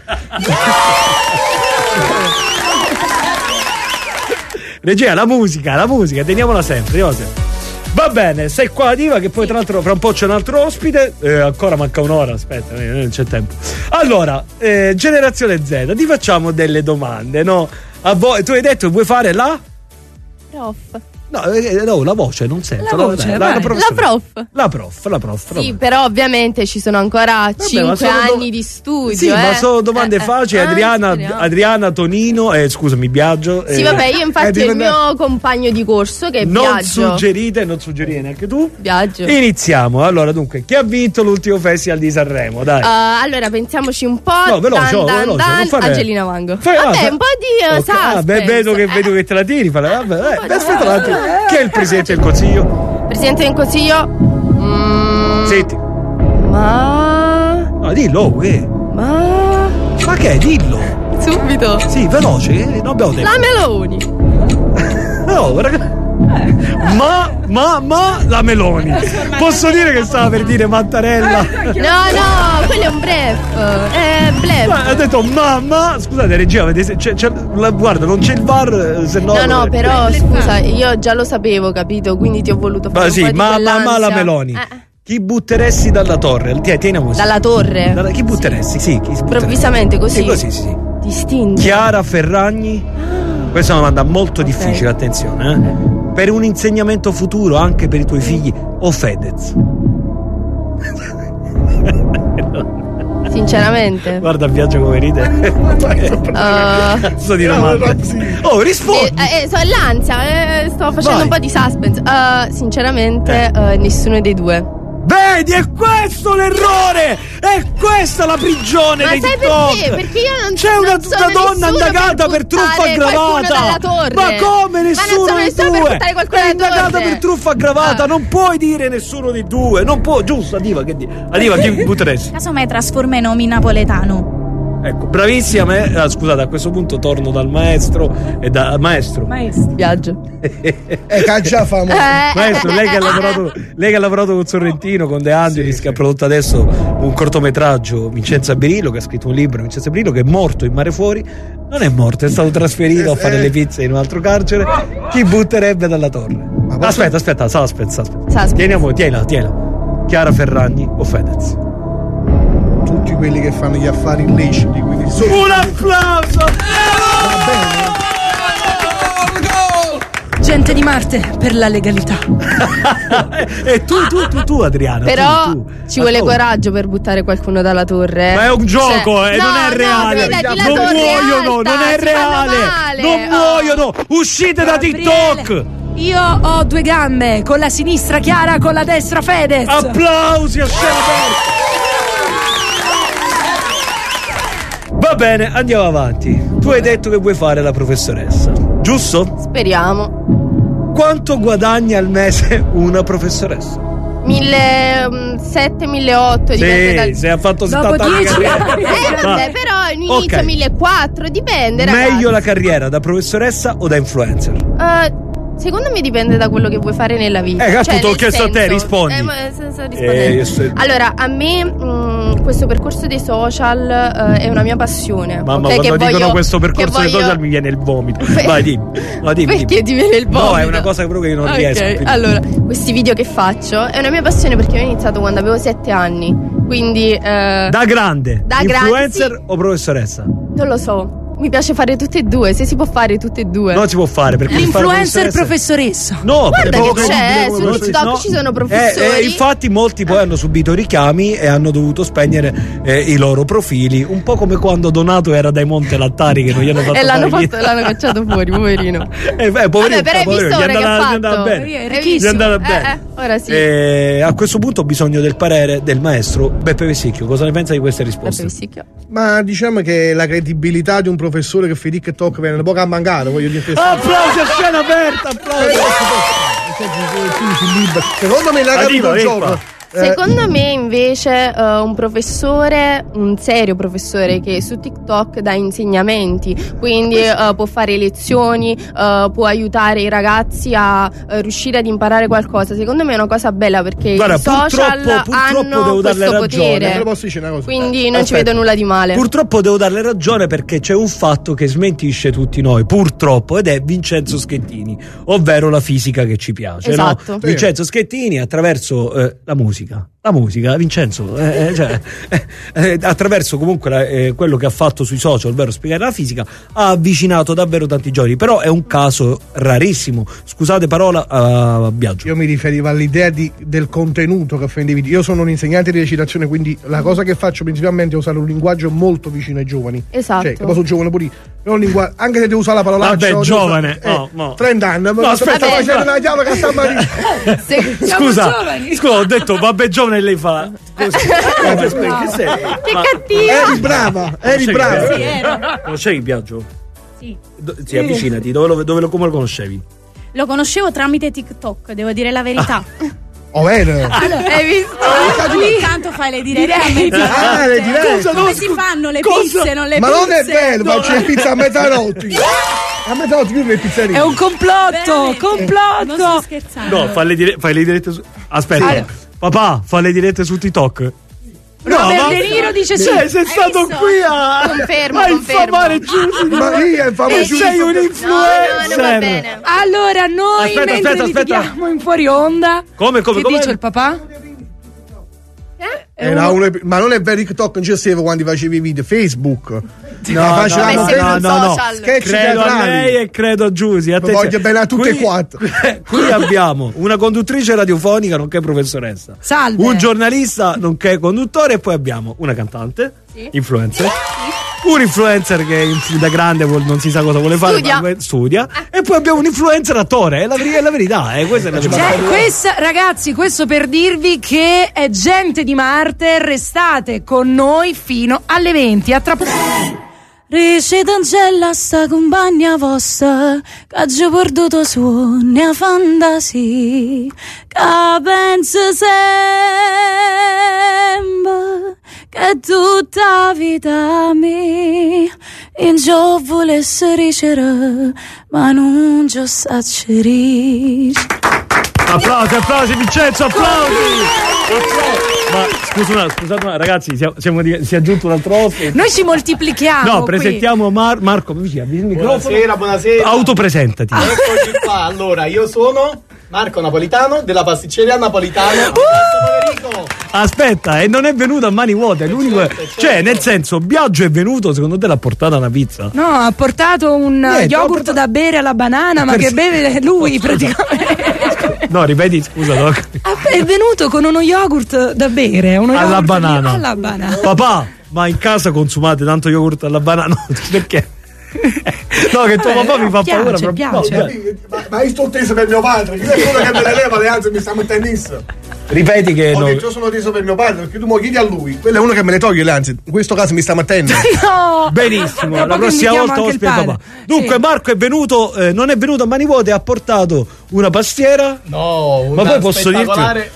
Regia, la musica, la musica, teniamola sempre, Jose. Va bene, sei qua a Diva che poi tra l'altro fra un po' c'è un altro ospite, eh, ancora manca un'ora, aspetta, eh, non c'è tempo. Allora, eh, generazione Z, ti facciamo delle domande, no? A voi, tu hai detto che vuoi fare la? Prof. No, eh, no, la voce, non sento. La voce, vai. professoressa. La prof. La prof, la prof. la Sì, prof. però ovviamente ci sono ancora ma cinque sono anni do- di studio. Sì, eh. ma sono domande Eh, eh. facili. Ah, Adriana, speriamo. Adriana, Tonino, eh, scusami, Biagio. Sì, eh, vabbè, io infatti eh, è il dipende- mio compagno di corso che è Non Biagio. suggerite, non suggerire neanche tu. Biagio. Iniziamo. Allora, dunque, chi ha vinto l'ultimo festival di Sanremo? Dai. Uh, allora pensiamoci un po'. No, veloce, dan, oh, dan, veloce, dan, non fare- Angelina Mango. Fai- Vabbè, ah, fa- un po' di uh, Ok, ah, suspense. beh, vedo, che, vedo Eh, che te la tiri. Falla- vabbè, eh, po' beh, di- aspetta un attimo. Chi è il presidente del Consiglio? Presidente del Consiglio. Mm, Senti. ma. No, dillo, oh, che? Ma. Ma che? Dillo. Subito. Sì, veloce, eh, non abbiamo tempo. La Meloni. No, raga- Ma, ma, ma la Meloni. Posso dire che stava per dire Mattarella? No, no, quello è un blef. Eh, blef. Ma ha detto ma, ma, scusate regia, vedete, c'è, c'è, la, guarda, non c'è il V A R, se no. No, no, però scusa, io già lo sapevo, capito? Quindi ti ho voluto fare Ma un sì, po' di ma, ma, ma la quell'ansia. Meloni. Eh, Chi butteresti dalla torre? Tieni, tieni la musica. Dalla torre. Dalla- chi butteresti? Sì, chi butteresti? Improvvisamente, così. Sì, così, sì. Distinto. Chiara Ferragni. Questa è una domanda molto difficile, attenzione, eh. Per un insegnamento futuro anche per i tuoi figli o Fedez? Sinceramente. Guarda il viaggio come ride. Uh, Sto di domande. Oh, rispondi. eh, eh, so, l'ansia, eh, sto facendo Vai. un po' di suspense. Uh, sinceramente, Eh. uh, nessuno dei due. Vedi, è questo l'errore! È questa la prigione Ma dei sai TikTok! perché? Perché io non C'è non una, sono una donna nessuno indagata per, per truffa buttare qualcuno aggravata! dalla torre. Ma come Ma non nessuno sono dei nessuno per due? buttare qualcuno È dalla indagata torre. per truffa aggravata, Ah. non puoi dire nessuno dei due, non può, giusto, Adiva, che di? Adiva, chi butteresti? Casomai trasforma in nomi napoletano. Ecco, bravissima, me- ah, scusate, a questo punto torno dal maestro e da maestro. Viaggio. Eh, che già famo. Eh, Maestro, lei che, ha lavorato, lei che ha lavorato con Sorrentino, con De Angelis, che ha prodotto adesso un cortometraggio, Vincenzo Berillo, che ha scritto un libro, Vincenzo Berillo, che è morto in Mare Fuori. Non è morto, è stato trasferito a fare le pizze in un altro carcere. Chi butterebbe dalla torre? posso- Aspetta, aspetta, suspense, suspense. Suspense. Tieniamo, tienila, tienila. Chiara Ferragni o Fedez? Tutti quelli che fanno gli affari illeciti, quindi sono. Un applauso! Gente di Marte per la legalità. E tu, tu, tu, tu, Adriana. Però tu, tu. ci vuole Ascolta. coraggio per buttare qualcuno dalla torre. Ma è un gioco, Cioè, eh, non no, è no, reale. vedati, la non torre muoiono, alta, non è si fanno reale. male. Non Oh. muoiono. Uscite da Gabriele, TikTok. Io ho due gambe, con la sinistra Chiara, con la destra Fedez. Applausi a scena aperta. Va bene, andiamo avanti. Tu hai detto che vuoi fare la professoressa, giusto? Speriamo. Quanto guadagna al mese una professoressa? millesettecento, milleottocento, dipende Sì, dal... se ha fatto Dopo settanta anni di dieci carriera. anni. Eh vabbè, però in inizio Ok. millequattrocento, dipende, ragazzi. Meglio la carriera da professoressa o da influencer? Eh, Secondo me dipende da quello che vuoi fare nella vita. Eh, cioè, appunto, ho chiesto senso, a te, rispondi. Eh, ma, sto rispondendo. Eh, se... Allora, a me mh, questo percorso dei social uh, è una mia passione. Mamma, okay, quando che dicono voglio, questo percorso dei voglio... social mi viene il vomito. Per... Vai, dimmi. Vai, dimmi. Perché ti viene il vomito? No, è una cosa proprio che io non okay. riesco. Quindi... Allora, questi video che faccio è una mia passione perché ho iniziato quando avevo sette anni. Quindi. Uh, da grande? Da influencer grande, sì. o professoressa? Non lo so. Mi piace fare tutte e due, se si può fare tutte e due. Non si può fare perché l'influencer professoressa. No, guarda perché che c'è, su TikTok no. ci sono professori. Eh, eh, infatti molti poi hanno subito richiami e hanno dovuto spegnere eh, i loro profili, un po' come quando Donato era dai Monte Lattari che non gli hanno fatto e l'hanno, fare fatto, l'hanno cacciato fuori, poverino. Eh, beh, poverino, Vabbè, però hai poverino, visto ora che ha fatto? Gli è andata bene. Gli è andata bene. Eh, eh, ora sì. Eh, a questo punto ho bisogno del parere del maestro Beppe Vessicchio. Cosa ne pensa di queste risposte? Beppe Vessicchio. Ma diciamo che la credibilità di un professore che fa TikTok viene un po' a mancare, voglio dire. Applausi a scena aperta, applausi. Secondo me la capito il gioco. Secondo me invece uh, un professore, un serio professore che su TikTok dà insegnamenti, quindi uh, può fare lezioni, uh, può aiutare i ragazzi a uh, riuscire ad imparare qualcosa. Secondo me è una cosa bella perché Guarda, i social purtroppo, purtroppo hanno devo darle questo ragione. potere, Posso dire una cosa? quindi eh, non aspetta. ci vedo nulla di male. Purtroppo devo darle ragione perché c'è un fatto che smentisce tutti noi, purtroppo, ed è Vincenzo Schettini, ovvero la fisica che ci piace. Esatto. No? Vincenzo Schettini attraverso eh, la musica. La musica, Vincenzo, eh, cioè, eh, eh, attraverso comunque la, eh, quello che ha fatto sui social, ovvero spiegare la fisica, ha avvicinato davvero tanti giovani. Però è un caso rarissimo. Scusate, parola a Biagio. Io mi riferivo all'idea di, del contenuto che fa in dei video. Io sono un insegnante di recitazione, quindi la cosa che faccio principalmente è usare un linguaggio molto vicino ai giovani. Esatto. Cioè, che poi sono giovane pure io. Non linguaggio, anche se devo usare la parola. Vabbè, giovane, usare, oh, eh, no. trenta anni, no, ma aspetta, facendo una chiave che sta marino. Scusa, scusa, ho detto vabbè giovane e lei fa. Scusa, no, che sei? Che Ma- cattivo! Eri brava, eri Conoscevi brava. Biagio? Sì, ero. Conoscevi Biagio? Sì. Do- sì, avvicinati, dove lo, dove lo, come lo conoscevi? Lo conoscevo tramite TikTok, devo dire la verità. Oh, vero? Hai visto? Ogni tanto fai le dirette. Ah, le dirette. Come si fanno le Cosa? pizze, non le Ma pizze? non è vero, ma c'è pizza a mezzanotte. A mezzanotte più le pizzerie. È un complotto, Veramente. Non sto complotto. scherzando. No, fa le, dire- fai le dirette su. Aspetta, Allora. papà, fa le dirette su TikTok. Robert De Niro dice sì. Cioè, sei stato visto? qui a. Confermo, a confermo. infamare Giusy. Maria, è famoso. E sei un No, no, non influencer. va bene. Allora, noi Aspetta, mentre aspetta, aspetta. litighiamo in fuori onda. Come, come, Che come? dice il papà? È Era uno- un- ma non è vero TikTok, non ci serve quando facevi i video. Facebook. No, facevamo no, Facebook, no, no, no. sketch Credo a teatrali. lei e credo a Giusy. Attenzione. voglio bene a tutte e Qui- quattro. Qui abbiamo una conduttrice radiofonica nonché professoressa, Salve. un giornalista nonché conduttore, e poi abbiamo una cantante, influencer, un influencer che in- da grande vuol- non si sa cosa vuole fare, Studia. ma studia, e poi abbiamo un influencer attore. È la, veri- è la verità, eh, questa è la verità. Cioè, questa, ragazzi, questo per dirvi che è gente di Marte. Restate con noi fino alle venti. A tra poco. Recita Angela sta compagna vostra che ha già perduto sogni a fantasia che pensa sempre che tutta la vita mia in giù volesse ricere ma non già sacci ricere. Applausi, applausi, Vincenzo, applausi! Applausi. Ma scusa, una- scusate, una- ragazzi, siamo, siamo di- si è aggiunto un altro ospite. Noi ci moltiplichiamo. No, qui. presentiamo Mar- Marco, vicino, il microfono. Buonasera, buonasera. Autopresentati. Eccoci qua. Allora, io sono Marco Napolitano della pasticceria Napolitano. Federico. Aspetta, e non è venuto a mani vuote, è l'unico. Certo, certo. Cioè, nel senso, Biagio è venuto, secondo te l'ha portata una pizza? No, ha portato un Niente, yogurt ho portato- da bere alla banana, ma Per- che beve lui praticamente. No, ripeti, scusa, no. Ah, È venuto con uno yogurt da bere. Uno Alla yogurt banana. di- Alla banana. Papà, ma in casa consumate tanto yogurt alla banana? No, perché? No, che tuo Eh, papà mi fa piace, paura. proprio- piace. no, Ma, ma io sto teso per mio padre, che è quello che me le leva le altre mi sta mettendo in issa. ripeti che. Ho no. detto io sono teso per mio padre, perché tu mi chiedi a lui. Quello è uno che me le toglie le anzi. In questo caso mi sta mettendo. No. Benissimo, Tra la poco prossima invitiamo volta anche il ospite il padre. papà. Dunque, Sì. Marco è venuto, eh, non è venuto a mani vuote, ha portato una pastiera. No, una Ma poi posso dirti- spettacolare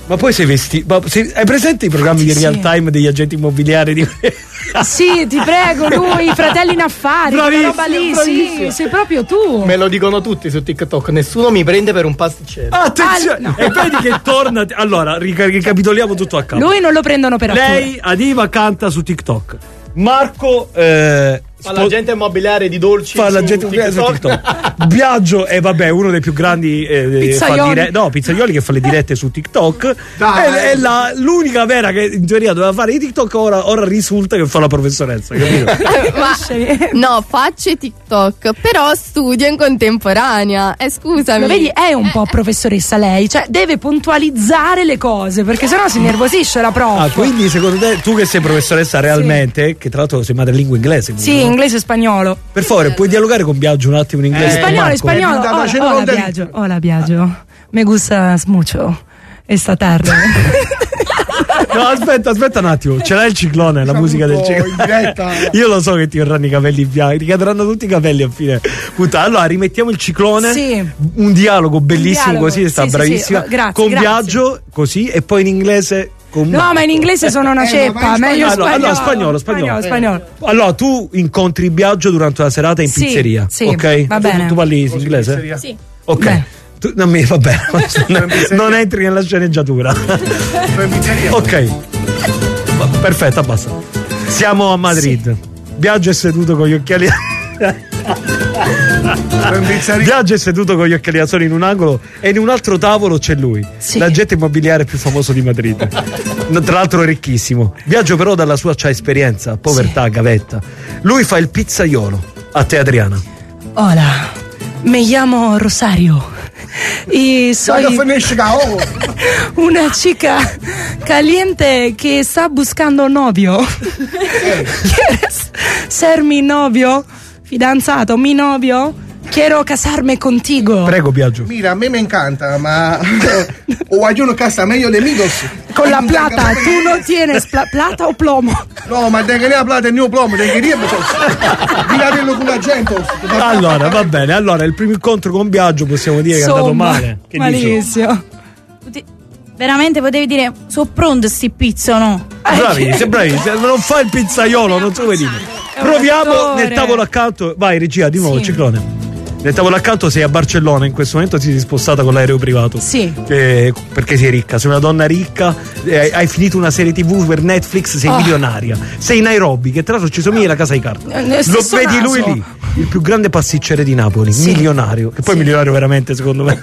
Ma poi sei vestito. Hai presente i programmi di real time degli agenti immobiliari? Di... Sì, ti prego, lui, Fratelli in Affari, quella roba lì, bravissimo. sì, sei proprio tu. Me lo dicono tutti su TikTok, nessuno mi prende per un pasticcere. Attenzione! Ah, no. E vedi che torna. Allora, ricapitoliamo tutto a capo. Lui non lo prendono per attore. Lei, Adiva, canta su TikTok. Marco eh, fa l'agente immobiliare di dolci fa su l'agente immobiliare su TikTok. TikTok. Biagio è vabbè uno dei più grandi eh, Pizzaioli. fa dire- no pizzaioli che fa le dirette su TikTok. Dai. È, è la, l'unica vera che in teoria doveva fare i TikTok, ora, ora risulta che fa la professoressa, capito? Ma no, faccio i TikTok, però studio in contemporanea. Eh, scusami. Lo vedi, è un po' professoressa lei, cioè deve puntualizzare le cose, perché sennò si nervosisce la prof. Ah, quindi secondo te, tu che sei professoressa realmente, che tra l'altro sei madrelingua inglese, Sì, no? inglese e spagnolo. Per favore, puoi dialogare con Biagio un attimo in inglese? Eh, spagnolo, Marco? spagnolo. È diventata Hola, cena hola, con delitto. Biagio. Hola, Biagio. Me gustas mucho esta tarde. No, aspetta, aspetta un attimo. Ce l'hai il ciclone, la musica del in ciclone. diretta. Io lo so che ti verranno i capelli bianchi, ti cadranno tutti i capelli a fine puntata. Allora, rimettiamo il ciclone. Sì. Un dialogo bellissimo, dialogo. così, sta Sì, sì, bravissima. sì. Grazie, con grazie. Biagio, così, e poi in inglese. Con No, ma in inglese sono una Eh, ma ceppa, vai in meglio spagnolo. spagnolo. Allora, spagnolo, spagnolo. spagnolo. Allora, tu incontri Biagio durante la serata in Sì, pizzeria, sì, ok? va Tu- bene. Tu parli in inglese? Sì. Ok. Beh. Tu, non mi va bene, non entri nella sceneggiatura. Ok. Va- Perfetto, basta. Siamo a Madrid. Biagio è seduto con gli occhiali. Biagio è seduto con gli occhiali da sole in un angolo e in un altro tavolo c'è lui, Sì. l'agente immobiliare più famoso di Madrid. No, tra l'altro ricchissimo. Biagio però dalla sua c'ha esperienza, povertà, gavetta. Lui fa il pizzaiolo. A te, Adriana. Hola, me llamo Rosario y soy una chica caliente que está buscando novio. ¿Quieres ser mi novio? Fidanzato, mi novio? Quiero casarme contigo. Prego, Biagio. Mira, a me me encanta, ma o hay uno casa medio de amigos. Con la plata, tú no tienes pla- plata o plomo. No, ma tengo la plata e il mio plomo, tengo che Miradello con la gente. Allora, va bene. Allora, il primo incontro con Biagio possiamo dire che è andato Insomma, male. Che dici? malissimo. Veramente potevi dire, so pronto sti pizzo o no? Bravissimo, bravissimo. Non fa il pizzaiolo, non so come dire. Proviamo attore. nel tavolo accanto. Vai, regia, di nuovo, Sì. ciclone. Nel tavolo accanto sei a Barcellona, in questo momento ti sei spostata con l'aereo privato. Sì. Eh, perché sei ricca, sei una donna ricca, eh, hai finito una serie tivù per Netflix, sei Oh. milionaria. Sei in Nairobi, che tra l'altro ci somiglia alla casa di carta. Eh, nel Lo stesso vedi naso. lui lì, il più grande pasticcere di Napoli, Sì. milionario, che poi Sì. milionario veramente secondo me.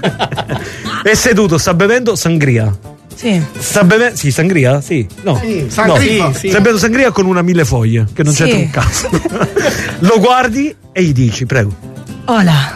È seduto, sta bevendo sangria. Sì. Sta bevendo. Sì, sangria? Sì. No. Sì, sangria. No. Sì, sì. Sta bevendo sangria con una mille foglie, che non Sì. c'entra un caso. Lo guardi e gli dici, prego. Hola,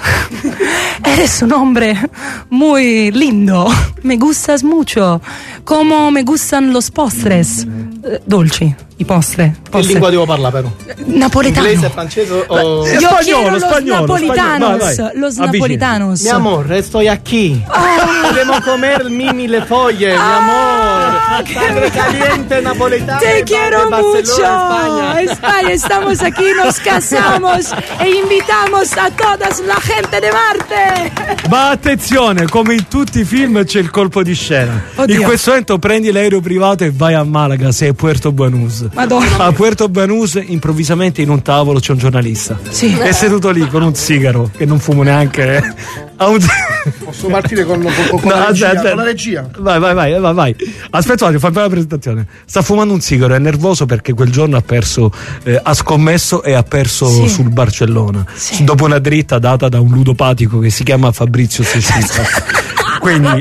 eres un hombre muy lindo. Me gustas mucho. Como me gustan los postres. Eh, dolci, i postre. Che postre. lingua devo parlare però? Napoletano. Inglese, francese o... Eh, Yo spagnolo, quiero los spagnolo, napolitanos. spagnolo. Vai, vai. Los Avvicina. napolitanos. Mi amor, estoy aquí. Podemos comer mimi le foglie, mi amor. Sangre caliente napoletana. Te de quiero Barcelona, mucho. España. España, estamos aquí, nos casamos e invitamos a toda la gente de Marte. Ma attenzione, come in tutti i film c'è il colpo di scena. Oddio. In questo momento prendi l'aereo privato e vai a Malaga, sei a Puerto Banús. Madonna. A Puerto Banús improvvisamente in un tavolo c'è un giornalista. Sì. È seduto lì con un sigaro, che non fumo neanche. Ha un... Posso partire con, con, con, No, la, regia, aspetta. con la regia? Vai, vai, vai, vai, vai. Aspetta, fammi fare la presentazione. Sta fumando un sigaro, è nervoso perché quel giorno ha perso, eh, ha scommesso e ha perso Sì. sul Barcellona. Sì. Dopo una dritta data da un ludopatico che si chiama Fabrizio Sessista. Quindi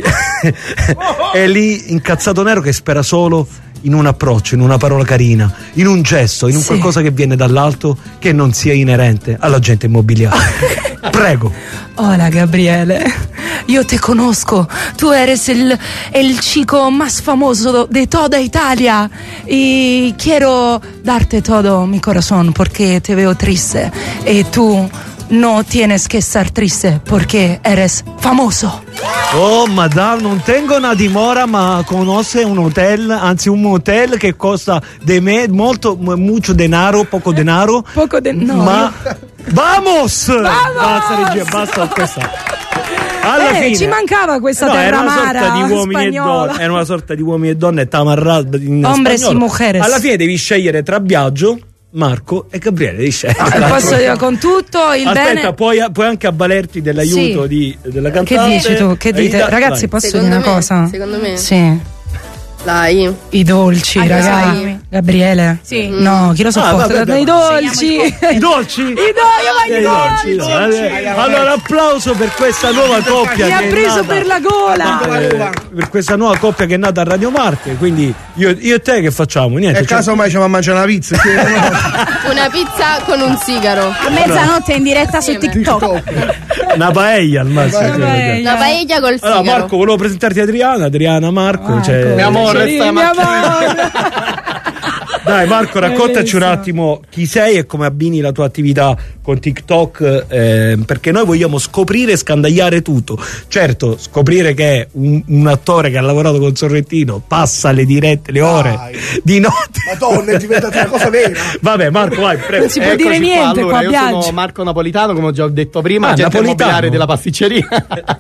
è lì incazzato nero che spera solo in un approccio, in una parola carina, in un gesto, in un Sì. qualcosa che viene dall'alto che non sia inerente all'agente immobiliare. Prego. Hola Gabriele, yo te conozco, tú eres el, el chico más famoso de toda Italia y quiero darte todo mi corazón porque te veo triste y tú no tienes que estar triste porque eres famoso. Oh, madame, non tengo una dimora, ma conosce un hotel, anzi un motel che costa de me molto, mucho denaro, poco denaro. Poco de... no, ma... io- Vamos! Vamos! Basta, regia, basta questa. alla eh, fine ci mancava questa no, terra era una amara sorta di uomini e spagnola. donne, era una sorta di uomini e donne tamarrata in Hombres spagnolo. y mujeres. Alla fine devi scegliere tra Biagio, Marco e Gabriele, devi scegliere. Ah, posso dire con tutto il Aspetta, bene. puoi, puoi anche avvalerti dell'aiuto Sì. di, della Che cantante. dici tu? Che dite? Aida, Ragazzi, vai. posso Secondo dire una me, cosa? secondo me. Sì. Dai. I dolci, Ah, ragazzi. dai. Gabriele? Sì. No, chi lo sopporta? vabbè, I vabbè. dolci. I dolci? I do- io voglio i dolci. Eh, allora applauso per questa nuova coppia Mi che ha è preso nata- per la gola. eh, per questa nuova coppia che è nata a Radio Marte, quindi io, io e te che facciamo? Niente, E cioè- caso mai ci va a mangiare una pizza? Sì, Una pizza con un sigaro. A mezzanotte in diretta su Insieme. TikTok. una paella al massimo. Una La paella col sigaro. Allora Marco, volevo presentarti Adriana, Adriana Marco, Marco. cioè- Mio amore, Sì, sta mio mattina. amore. Dai Marco, raccontaci un Bellissimo. attimo chi sei e come abbini la tua attività con TikTok, eh, perché noi vogliamo scoprire e scandagliare tutto. Certo, scoprire che è un, un attore che ha lavorato con Sorrentino, passa le dirette, le ore Dai. di notte. Madonna, è diventata una cosa vera. Vabbè Marco, vai, prego. Non si può dire Eccoci niente qua, qua, allora, io Biagio. sono Marco Napolitano, come ho già detto prima, Ah, agente napolitano. immobiliare della pasticceria.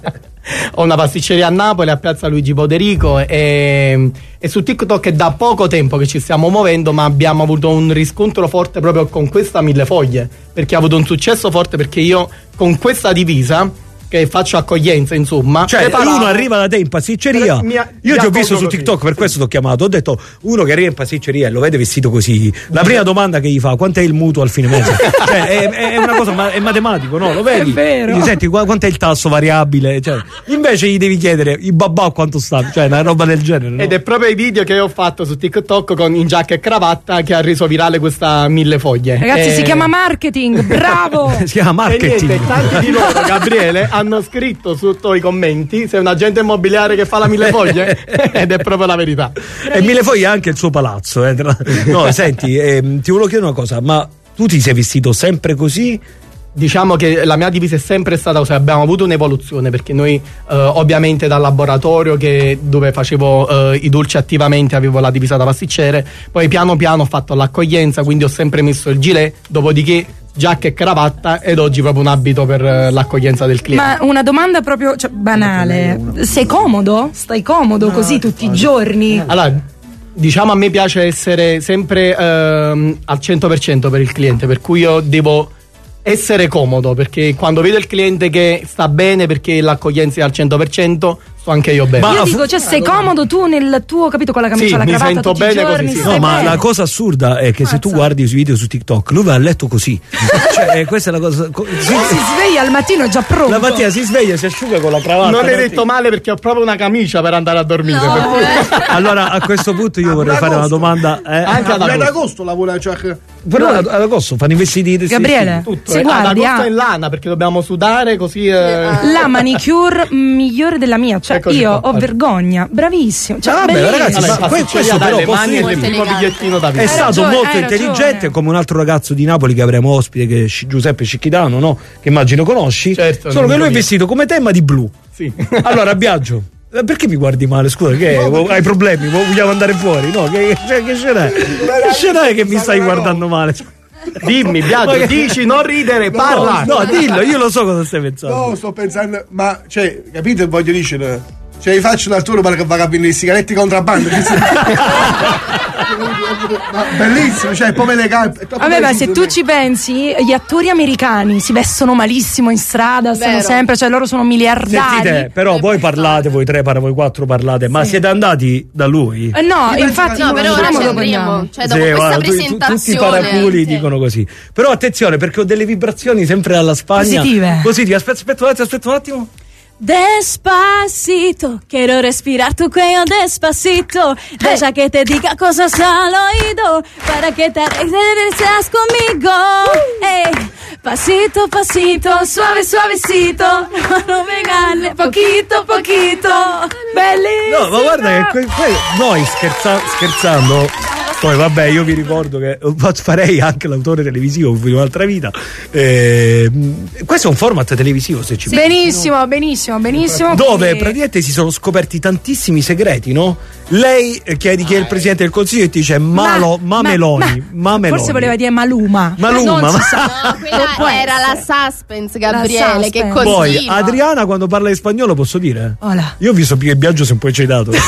Ho una pasticceria a Napoli, a Piazza Luigi Poderico, e, e su TikTok è da poco tempo che ci stiamo muovendo, ma abbiamo avuto un riscontro forte proprio con questa Mille Foglie, perché ha avuto un successo forte, perché io con questa divisa, che faccio accoglienza, insomma, Cioè, preparavo- uno arriva da te in pasticceria. Mi ha- Io mi ti ho visto accolgo su così. TikTok, per questo ti ho chiamato. Ho detto, uno che arriva in pasticceria e lo vede vestito così. La prima domanda che gli fa: quanto è il mutuo al fine mese? Cioè, è, è una cosa, ma è matematico, no? Lo vedi? È vero. Gli senti qua- quanto è il tasso variabile? Cioè, invece gli devi chiedere i babà quanto stanno, cioè una roba del genere. No? Ed è proprio i video che ho fatto su TikTok con in giacca e cravatta che ha reso virale questa Mille Foglie. Ragazzi, E- si chiama marketing, bravo. Si chiama E marketing. niente, tanti di loro, Gabriele, hanno scritto sotto i commenti: sei un agente immobiliare che fa la Mille Foglie? Ed è proprio la verità. E Mille Foglie ha anche il suo palazzo. Eh. tra- No, senti, ehm, ti volevo chiedere una cosa, ma tu ti sei vestito sempre così? Diciamo che la mia divisa è sempre stata così, abbiamo avuto un'evoluzione, perché noi eh, ovviamente dal laboratorio che, dove facevo eh, i dolci attivamente, avevo la divisa da pasticcere, poi piano piano ho fatto l'accoglienza, quindi ho sempre messo il gilet, dopodiché giacca e cravatta, ed oggi proprio un abito per eh, l'accoglienza del cliente. Ma una domanda proprio cioè, banale. Sei comodo? Stai comodo così tutti i giorni? Allora, diciamo, a me piace essere sempre ehm, al cento per cento per il cliente, per cui io devo essere comodo, perché quando vedo il cliente che sta bene perché l'accoglienza è al cento per cento, sto anche io bene. Ma- Io Ah, dico, fu- cioè, sei comodo tu nel tuo, capito, con la camicia Sì, e la mi cravatta sento tutti i bene giorni, così, sì. stai No, ma bene. la cosa assurda è che se tu guardi i video su TikTok, lui va a letto così. Cioè, eh, questa è la cosa. co- sì, Si sveglia al mattino è già pronto. la mattina si sveglia, si asciuga con la cravatta. Non hai davanti. detto male, perché ho proprio una camicia per andare a dormire. per cui- Allora, a questo punto io vorrei ad fare una agosto. domanda. Eh? Anche ad Ad agosto. agosto lavora, cioè, Però ad ad agosto fanno i vestiti. sì, Gabriele, sì. Tutto, se eh. guardi, ad agosto ah, è in lana, perché dobbiamo sudare così. eh. la manicure migliore della mia, cioè Eccoci io qua. ho vergogna, bravissimo, cioè, Ah, vabbè, bellissimo. ragazzi, Allora, ma que- questo pasticceria, dai, però le posso mani è il dirvi- primo elegante. bigliettino da È vita. stato ragione, molto hai intelligente, ragione. come un altro ragazzo di Napoli che avremo ospite, che è Sci- Giuseppe Scicchitano, no? Che immagino conosci. Certo, Solo che lui è mio. vestito come te, ma di blu. Sì. Allora, Biagio, eh, perché mi guardi male? Scusa, che è? Hai problemi? Vogliamo andare fuori? No, che, che, che scena è? Che scena è che mi stai guardando male? Dimmi, Biagio, Ma che- dici, non ridere, parla. No, no, dillo, io lo so cosa stai pensando. no, sto pensando, ma cioè, capite? Voglio dire, cioè, vi faccio un altro perché va a vendere le sigarette contrabbando. che si- Ma bellissimo, cioè, poi me le cap- è troppo Vabbè, ma bello se tutto, tu me- ci pensi, gli attori americani si vestono malissimo in strada, stanno Vero. sempre, cioè loro sono miliardari. Sentite, però voi parlate, voi tre, para- voi quattro parlate, ma siete andati da lui? Eh, no, infatti No, non però ora diciamo ci dove andiamo. andremo. Cioè, dopo Sì, questa guarda, tu- tu- presentazione. tutti i paraculi Sì. dicono così. Però attenzione, perché ho delle vibrazioni sempre dalla Spagna. Positive. Positive. Aspetta, aspetta un attimo, aspetta un attimo. Despacito, quiero respirar tu cuello despacito. Deja que te diga cosas al oído para que te regreses conmigo. Ey, pasito, pasito, suave, suavecito. No pegarle, poquito, poquito. Bellissimo. No, ma guarda che que- que- noi scherza- scherzando Poi vabbè, io vi ricordo che farei anche l'autore televisivo in un'altra vita. Eh, questo è un format televisivo, se ci Benissimo, benissimo, benissimo. Dove quindi... praticamente si sono scoperti tantissimi segreti, no? Lei chiedi chi è il presidente del consiglio e ti dice Malo, ma, Mameloni, ma, Mameloni. Forse voleva dire Maluma. Maluma, non ma... si sa. No, quella era la suspense, Gabriele, La suspense. che continua. Poi Adriana quando parla in spagnolo posso dire? Hola. Io ho visto più che Biagio se un po' ci hai dato.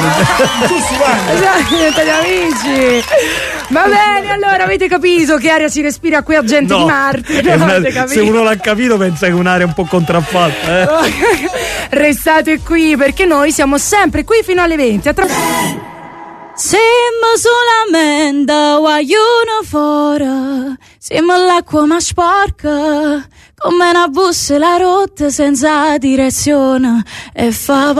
Esatto, gli amici. Va bene, allora avete capito che aria si respira qui a Gente No, di Marte? è una- Avete capito? se uno l'ha capito pensa che è un'area un po' contraffatta. Eh? Restate qui perché noi siamo sempre qui fino alle venti. A tra... Siamo solamente guaglione fuori, siamo l'acqua ma sporca, come una bussola rotta senza direzione e fa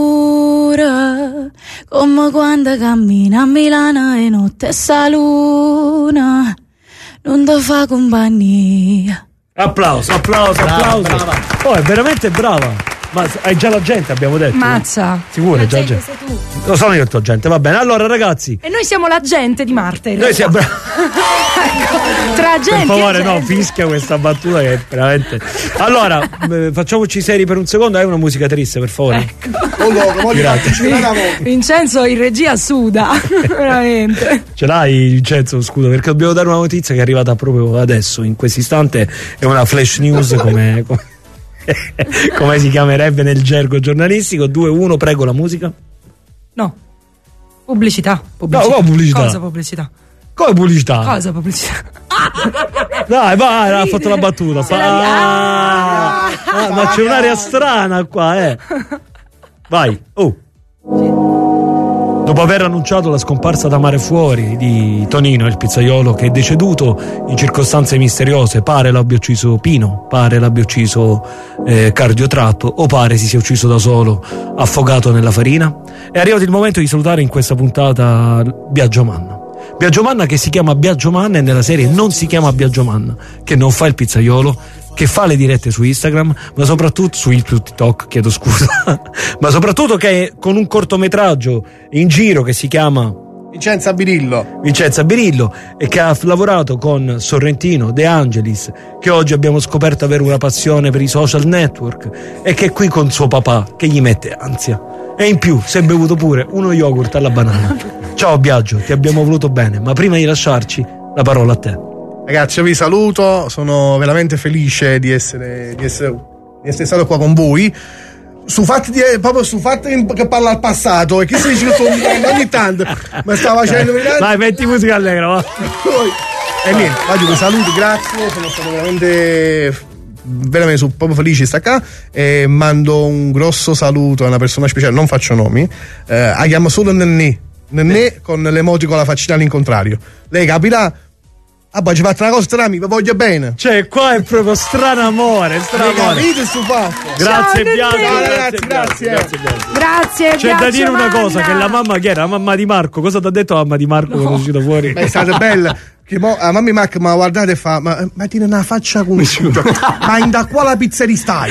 paura, come quando cammina a Milano e notte sta luna, non ti fa compagnia. Applauso, applauso, applauso. Oh, è veramente brava. Ma hai già la gente, abbiamo detto. Mazza. Sicuro, La già gente gente. sei tu. Lo sono io il tuo gente, va bene. Allora, ragazzi, E noi siamo la gente di Marte. in noi realtà. siamo. Ecco, tra gente Per favore, e no, gente. fischia questa battuta che è veramente. Allora, eh, facciamoci seri per un secondo. Hai una musica triste, per favore. Ecco. Oh, no, voglio Grazie. farti una volta. Vincenzo in regia suda. Veramente. Ce l'hai, Vincenzo, scusa, perché dobbiamo dare una notizia che è arrivata proprio adesso, in questo istante. È una flash news come. come... come si chiamerebbe nel gergo giornalistico. due uno, prego la musica. No. Pubblicità. Pubblicità. No, come pubblicità? Cosa pubblicità? Come pubblicità? Cosa pubblicità? Dai, vai, ha fatto la battuta. Se la- Ah, ah, ma c'è un'aria strana qua, eh. Vai, oh. Dopo aver annunciato la scomparsa da mare fuori di Tonino, il pizzaiolo che è deceduto in circostanze misteriose, pare l'abbia ucciso Pino, pare l'abbia ucciso eh, cardiotratto o pare si sia ucciso da solo, affogato nella farina, è arrivato il momento di salutare in questa puntata Biagio Manna. Biagio Manna che si chiama Biagio Manna e nella serie non si chiama Biagio Manna, che non fa il pizzaiolo, che fa le dirette su Instagram, ma soprattutto su TikTok, chiedo scusa, ma soprattutto che con un cortometraggio in giro che si chiama Vincenzo Birillo. Vincenzo Birillo e che ha lavorato con Sorrentino, De Angelis, che oggi abbiamo scoperto avere una passione per i social network e che è qui con suo papà che gli mette ansia. E in più si è bevuto pure uno yogurt alla banana. Ciao Biagio, ti abbiamo voluto bene, ma prima di lasciarci la parola a te. Ragazzi, io vi saluto, sono veramente felice di essere, di essere, di essere stato qua con voi. Su fatti di, proprio su fatti che parla al passato e chi si dice che sto ogni tanto ma stava facendo vai, metti musica allegra, va. E niente, oggi vi saluto, grazie, sono stato veramente veramente sono proprio felice di stare qua e mando un grosso saluto a una persona speciale, non faccio nomi, eh, la chiamo solo Nenné Nenné con l'emoticon la faccina all'incontrario. Lei capirà. Ah, poi ci fatto una cosa strana, mi voglio bene. Cioè, qua è proprio strano amore, strano amore. Capite sto fatto? Grazie, Ciao, Biagio. Nenné. Grazie, Grazie, grazie, grazie. grazie. Grazie. C'è da Biagio dire una Manna. cosa: che la mamma, chi era? La mamma di Marco, cosa ti ha detto la mamma di Marco quando è uscito fuori? Beh, è stata bella. Che mo, la mamma di Marco mi ha guardato e fa: Ma, ma tiene una faccia conosciuta. Ma in da qua la pizzeria stai?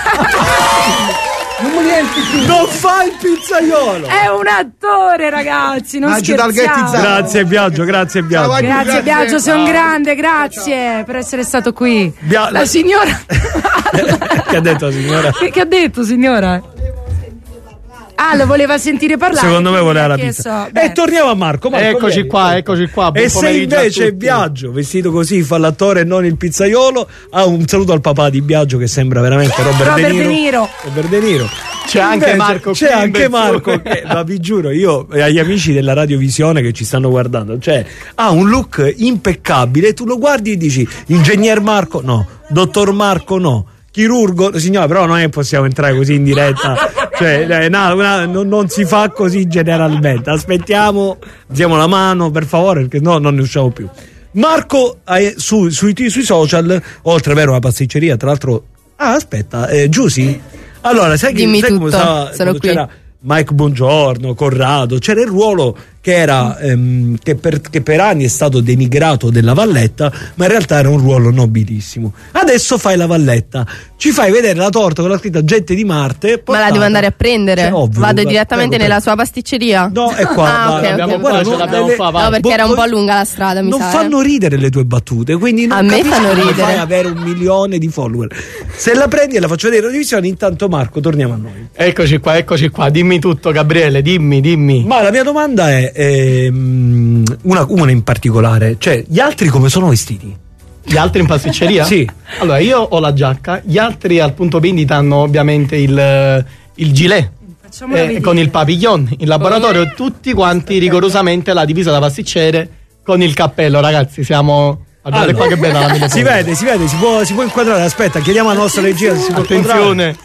Non mi niente più. Non fa il pizzaiolo! È un attore, ragazzi, non Maggio dal scherziamo. Gattizzato. Grazie Biagio, grazie Biagio. Ciao, Grazie Grazie. Biagio, sei un Ciao. grande, grazie per essere stato qui. Bia- La signora Che ha detto la signora? Che, che ha detto, signora? Ah, lo voleva sentire parlare. Secondo me voleva la Che pizza. so, beh. E torniamo a Marco. Marco Eccoci vieni. qua, eccoci qua. Buon E se pomeriggio a invece tutti. Biagio, vestito così, fa l'attore e non il pizzaiolo, ha un saluto al papà di Biagio che sembra veramente Robert, Robert De Niro. De Niro. Robert De Niro. C'è anche Invece Marco C'è qui in anche mezzo. Marco che, ma vi giuro, io e agli amici della radiovisione che ci stanno guardando, cioè ha un look impeccabile, tu lo guardi e dici ingegner Marco no, dottor Marco no, chirurgo, signora, però noi possiamo entrare così in diretta, cioè eh, no, no, non, non si fa così generalmente, aspettiamo, diamo la mano per favore perché no non ne usciamo più. Marco eh, su, sui, sui social, oltre ad avere una pasticceria, tra l'altro, ah aspetta, eh, Giusy? Allora, sai, che, Dimmi sai come tutto, stava sono quando qui. c'era Mike Buongiorno, Corrado, c'era il ruolo che era ehm, che, per, che per anni è stato denigrato della Valletta, ma in realtà era un ruolo nobilissimo. Adesso fai la Valletta, ci fai vedere la torta con la scritta Gente di Marte portata. Ma la devo andare a prendere? Cioè, ovvio, vado guarda, direttamente prego, nella prego. sua pasticceria? No, è qua. Ah, va, ok, abbiamo- ok. guarda, ce non- l'abbiamo le- fatta. No, perché Bo- era un bo- po' lunga la strada, mi non sa. fanno eh. ridere le tue battute, quindi non A me capisco fanno come ridere. fai ad avere un milione di follower. Se la prendi e la faccio vedere in televisione, intanto Marco, torniamo a noi. Eccoci qua, eccoci qua. Dimmi tutto, Gabriele, dimmi, dimmi. Ma la mia domanda è ehm, una, una in particolare, cioè gli altri come sono vestiti? Gli altri in pasticceria? Sì. Allora, io ho la giacca, gli altri al punto vendita hanno ovviamente il, il gilet. Facciamola eh, vedere. con il papillon in laboratorio, tutti quanti rigorosamente la divisa da pasticcere con il cappello, ragazzi. Siamo. Guardate Allora, qua che bella la mille si foglie. vede, si vede, si può, si può inquadrare. Aspetta, chiediamo alla nostra regia se si può Attenzione.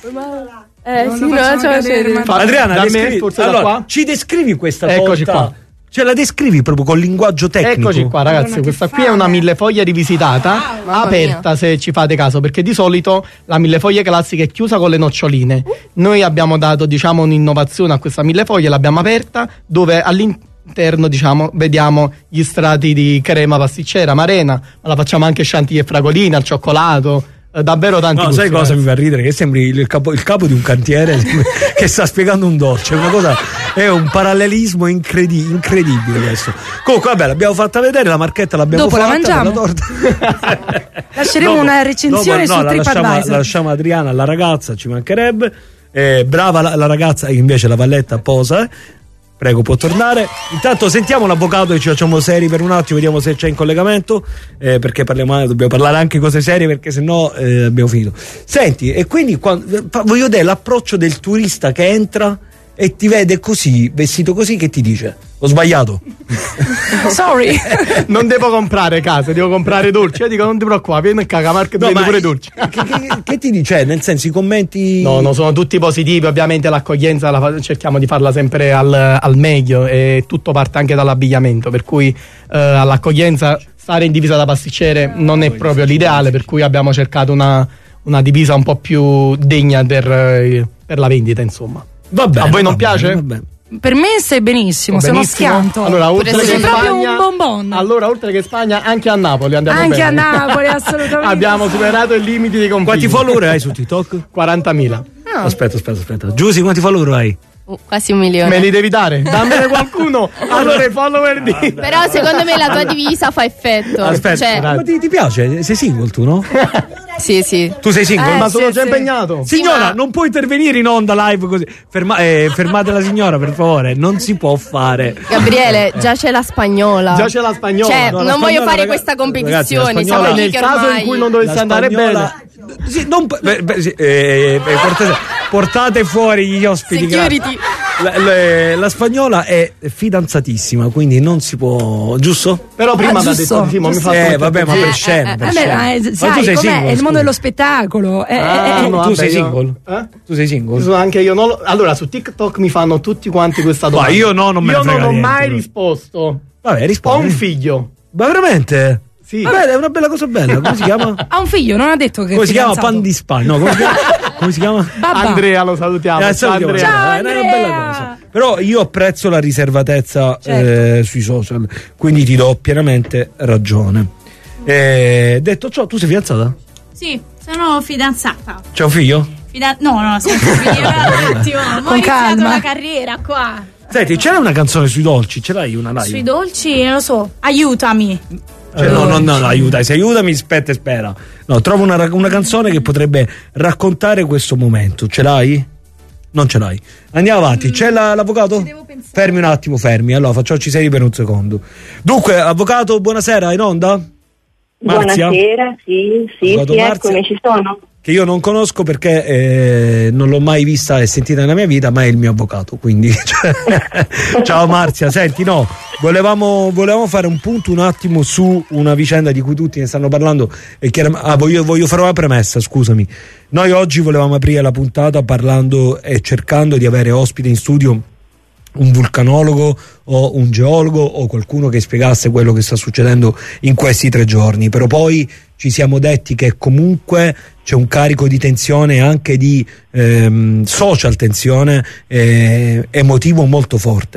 Eh Non sì, lo no, facciamo ce la cadere, vede. ma- Fa- Adriana, da me, descrivi- forse da allora, qua? ci descrivi questa Eccoci torta? qua. Cioè la descrivi proprio con linguaggio tecnico? Eccoci qua, ragazzi. Madonna, Questa che qui è una fame. millefoglia rivisitata, mamma aperta se ci fate caso, perché di solito la millefoglia classica è chiusa con le noccioline. Noi abbiamo dato, diciamo, un'innovazione a questa millefoglia, l'abbiamo aperta, dove all'interno, diciamo, vediamo gli strati di crema pasticcera, marena, ma la facciamo anche chantilly e fragolina, al cioccolato. eh, Davvero tanti No, gusti, sai cosa ragazzi. mi fa ridere? Che sembri il capo, il capo di un cantiere che sta spiegando un dolce. È una cosa, è un parallelismo incredi- incredibile questo. Comunque, vabbè, l'abbiamo fatta vedere, la marchetta l'abbiamo Dopo la fatta. mangiamo? la torta. Lasceremo Dopo- una recensione dopo, su no, la lasciamo, TripAdvisor. la lasciamo a Adriana, alla ragazza, ci mancherebbe. Eh, brava la, la ragazza, invece la Valletta posa. eh. Prego, può tornare. Intanto sentiamo l'avvocato e ci facciamo seri per un attimo, vediamo se c'è in collegamento, eh, perché parliamo, dobbiamo parlare anche cose serie, perché sennò eh, abbiamo finito. Senti, e quindi quando, fa- voglio vedere l'approccio del turista che entra e ti vede così, vestito così, che ti dice: ho sbagliato. Sorry. Non devo comprare case, devo comprare dolci. Io dico, non ti preoccupare, vieni a cagare, che No, prendi ma pure dolci. che, che- che ti dice? Nel senso, i commenti. No, no, sono tutti positivi. Ovviamente l'accoglienza la fa- cerchiamo di farla sempre al, al meglio, e tutto parte anche dall'abbigliamento. Per cui eh, all'accoglienza stare in divisa da pasticcere non è proprio l'ideale. Per cui abbiamo cercato una, una divisa un po' più degna per, eh, per la vendita, insomma. Va bene, A voi non va piace? bene, va bene. Per me stai benissimo, sei uno Benissimo. schianto. Allora, oltre Pure che se in sei proprio Spagna, un bonbon. allora, oltre che in Spagna, anche a Napoli andiamo Anche bene. a Napoli, assolutamente. Abbiamo superato il limite di confini. Quanti follower hai su TikTok? quarantamila. Aspetta, aspetta, aspetta. Giusy, quanti follower hai? Uh, quasi un milione. Me li devi dare? Dammene qualcuno. Allora i follower di. Però secondo me la tua divisa fa effetto. Aspetta, Cioè, ma ti, ti piace? Sei single tu, no? sì, sì. Tu sei single? Eh, Ma sì, sono già sì. impegnato. Signora, ma- non può intervenire in onda live così. Ferma- eh, fermate la signora, per favore. Non si può fare. Gabriele, già c'è la spagnola. Già c'è la spagnola. Cioè, No, la non voglio spagnola, fare raga- questa ragazzi, competizione. la Siamo spagnola- Nel amiche caso ormai. in cui non dovesse La andare spagnola- bene. Sì, non, beh, beh, sì, eh, eh, portate, portate fuori gli ospiti. Security. grazie. La, la- la spagnola è fidanzatissima, quindi non si può, giusto? Però prima Ah, mi ha giusto, detto di sì, ma mi giusto. fa Eh, vabbè, ma Eh, per scena. eh, per Vabbè, scena. ma, eh, Ma tu sai sei com'è? single, È il mondo scusa. dello spettacolo. Eh, Ah, eh, eh. no, tu vabbè, sei io- single? Eh? Tu sei single? Sono anche io. Non lo- Allora, su TikTok mi fanno tutti quanti questa domanda. io no, non me ne Io frega non ho niente, mai però. risposto. Vabbè, Ho rispondi. un figlio. Ma veramente? Sì. Vabbè, è una bella cosa bella. Come si chiama? Ha un figlio, non ha detto che Come è si chiama? fidanzato. Pan di Spagna. No, come si chiama? Come si chiama? Babba. Andrea, lo salutiamo. Eh, Ciao, salutiamo. Andrea. Ciao, Eh, è una bella Andrea. cosa. Però io apprezzo la riservatezza Certo. eh, sui social, quindi ti do pienamente ragione. Eh, detto ciò, tu sei fidanzata? Sì, sono fidanzata. C'è un figlio? Fida- no, no, senza finire un attimo. Ma ho Con iniziato calma. la carriera qua. Senti, c'era una canzone sui dolci? Ce l'hai una live? Sui dolci, non lo so. Aiutami. Cioè, no, no, no, no, aiuta, se aiutami, aspetta e spera. No, trovo una, una canzone che potrebbe raccontare questo momento. Ce l'hai? Non ce l'hai. Andiamo avanti. C'è la- l'avvocato? Fermi un attimo, fermi. Allora, facciamoci seri per un secondo. Dunque, avvocato, buonasera, in onda? Marzia? Buonasera, sì, sì, Avvocato sì, Marzia? eccomi, ci sono. Che io non conosco perché eh, non l'ho mai vista e sentita nella mia vita, ma è il mio avvocato, quindi cioè, ciao Marzia, senti, no, volevamo, volevamo fare un punto un attimo su una vicenda di cui tutti ne stanno parlando e chiaram- ah, voglio, voglio fare una premessa, scusami. Noi oggi volevamo aprire la puntata parlando e cercando di avere ospite in studio un vulcanologo o un geologo o qualcuno che spiegasse quello che sta succedendo in questi tre giorni, però poi ci siamo detti che comunque c'è un carico di tensione, anche di ehm, social tensione eh, emotivo molto forte,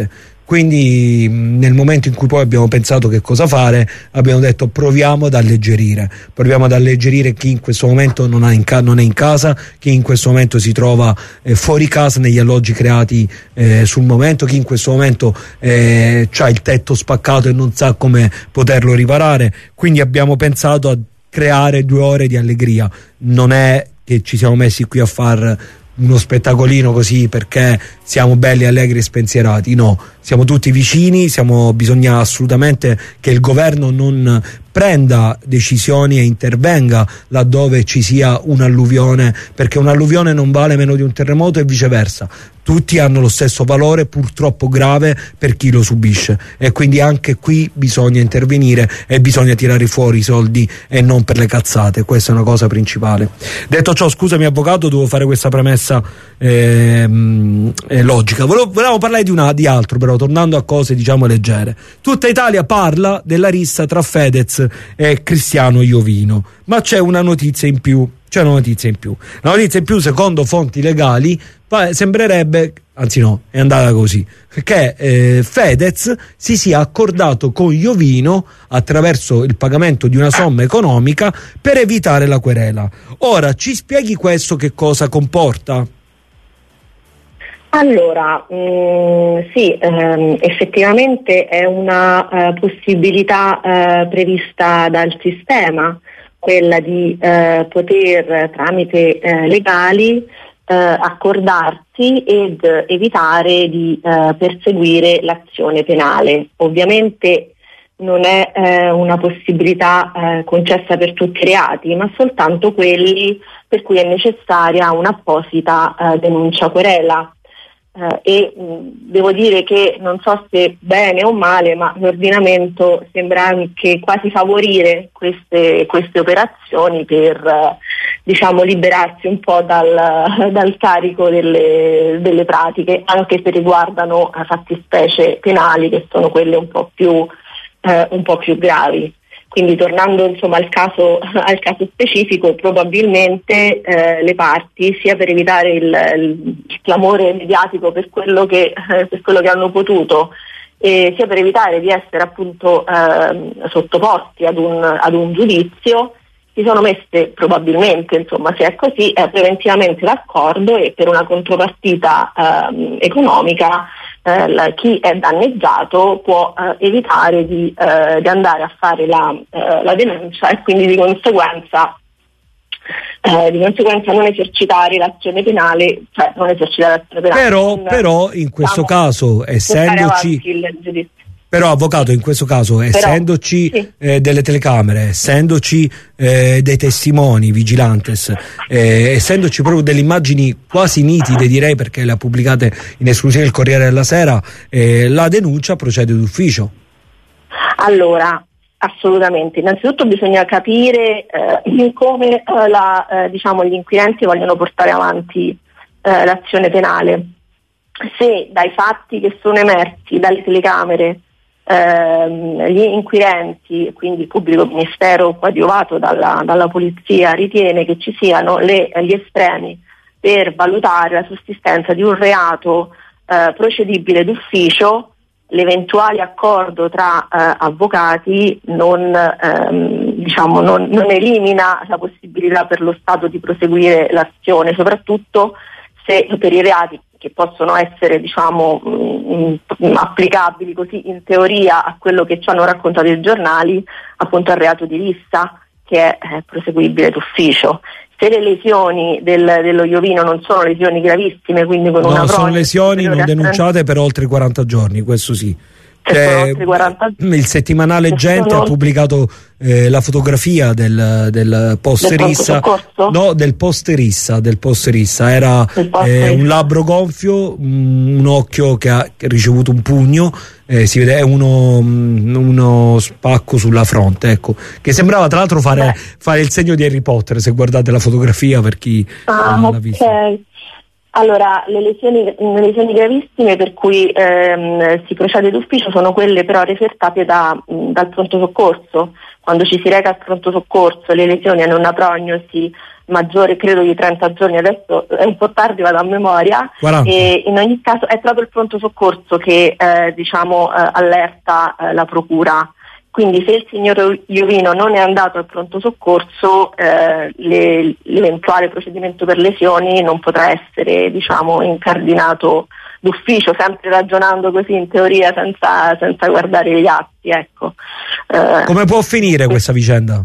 Quindi nel momento in cui poi abbiamo pensato che cosa fare, abbiamo detto proviamo ad alleggerire, proviamo ad alleggerire chi in questo momento non, ha in ca- non è in casa, chi in questo momento si trova eh, fuori casa negli alloggi creati eh, sul momento, chi in questo momento eh, ha il tetto spaccato e non sa come poterlo riparare. Quindi abbiamo pensato a creare due ore di allegria. Non è che ci siamo messi qui a far uno spettacolino così perché siamo belli, allegri e spensierati, no, siamo tutti vicini, siamo, bisogna assolutamente che il governo non prenda decisioni e intervenga laddove ci sia un'alluvione, perché un'alluvione non vale meno di un terremoto e viceversa, tutti hanno lo stesso valore, purtroppo grave per chi lo subisce, e quindi anche qui bisogna intervenire e bisogna tirare fuori i soldi e non per le cazzate. Questa è una cosa principale. Detto ciò, scusami avvocato, devo fare questa premessa ehm, eh, logica. Volevo, volevo parlare di, una, di altro, però tornando a cose diciamo leggere. Tutta Italia parla della rissa tra Fedez e Cristiano Iovino, ma c'è una notizia in più. C'è una notizia in più. La notizia in più, secondo fonti legali, sembrerebbe, anzi no, è andata così, che eh, Fedez si sia accordato con Iovino attraverso il pagamento di una somma economica per evitare la querela. Ora, ci spieghi questo che cosa comporta? Allora, mh, sì, ehm, effettivamente è una eh, possibilità eh, prevista dal sistema, quella di eh, poter tramite eh, legali eh, accordarsi ed evitare di eh, perseguire l'azione penale. Ovviamente non è eh, una possibilità eh, concessa per tutti i reati, ma soltanto quelli per cui è necessaria un'apposita eh, denuncia querela. Uh, e mh, devo dire che non so se bene o male, ma l'ordinamento sembra anche quasi favorire queste, queste operazioni per uh, diciamo liberarsi un po' dal, dal carico delle, delle pratiche, anche se riguardano uh, fattispecie penali che sono quelle un po' più, uh, un po' più gravi. Quindi tornando insomma al caso, al caso specifico, probabilmente eh, le parti, sia per evitare il, il clamore mediatico per quello che, eh, per quello che hanno potuto, e sia per evitare di essere appunto eh, sottoposti ad un, ad un giudizio, si sono messe probabilmente, insomma se è così, eh, preventivamente d'accordo, e per una contropartita eh, economica eh, chi è danneggiato può eh, evitare di, eh, di andare a fare la, eh, la denuncia, e quindi di conseguenza eh, di conseguenza non esercitare l'azione penale, cioè non esercitare l'azione penale. Però, non, però in questo diciamo, caso, essendoci il giudizio. Però avvocato, in questo caso, Però, essendoci sì. eh, delle telecamere, essendoci eh, dei testimoni, vigilantes, eh, essendoci proprio delle immagini quasi nitide, direi, perché le ha pubblicate in esclusiva il Corriere della Sera, eh, la denuncia procede d'ufficio. Allora, assolutamente. Innanzitutto bisogna capire eh, come eh, la, eh, diciamo, gli inquirenti vogliono portare avanti eh, l'azione penale. Se dai fatti che sono emersi dalle telecamere ehm, gli inquirenti, quindi il pubblico ministero coadiuvato dalla, dalla polizia, ritiene che ci siano le, gli estremi per valutare la sussistenza di un reato eh, procedibile d'ufficio, l'eventuale accordo tra eh, avvocati non, ehm, diciamo, non, non elimina la possibilità per lo Stato di proseguire l'azione, soprattutto se per i reati che possono essere diciamo mh, applicabili così in teoria a quello che ci hanno raccontato i giornali, appunto al reato di rissa, che è eh, proseguibile d'ufficio. Se le lesioni del, dello Iovino non sono lesioni gravissime, quindi con no, una sono lesioni non denunciate per oltre quaranta giorni, questo sì. Cioè, quaranta... il settimanale Gente sono... ha pubblicato eh, la fotografia del, del post del rissa, no, del post rissa, del post rissa. Era eh, un labbro gonfio, un, un occhio che ha ricevuto un pugno, eh, si vede uno, uno spacco sulla fronte, ecco, che sembrava tra l'altro fare, fare il segno di Harry Potter, se guardate la fotografia, per chi ah, non l'ha vista. Okay. Allora, le lesioni, le lesioni gravissime per cui ehm, si procede d'ufficio sono quelle però refertate da, dal pronto soccorso. Quando ci si reca al pronto soccorso, le lesioni hanno una prognosi maggiore, credo di trenta giorni, adesso è un po' tardi, vado a memoria, quaranta. E in ogni caso è proprio il pronto soccorso che eh, diciamo eh, allerta eh, la procura. Quindi se il signor Iovino non è andato al pronto soccorso, eh, le, l'eventuale procedimento per lesioni non potrà essere, diciamo, incardinato d'ufficio, sempre ragionando così in teoria senza, senza guardare gli atti, ecco. Eh, Come può finire questa vicenda?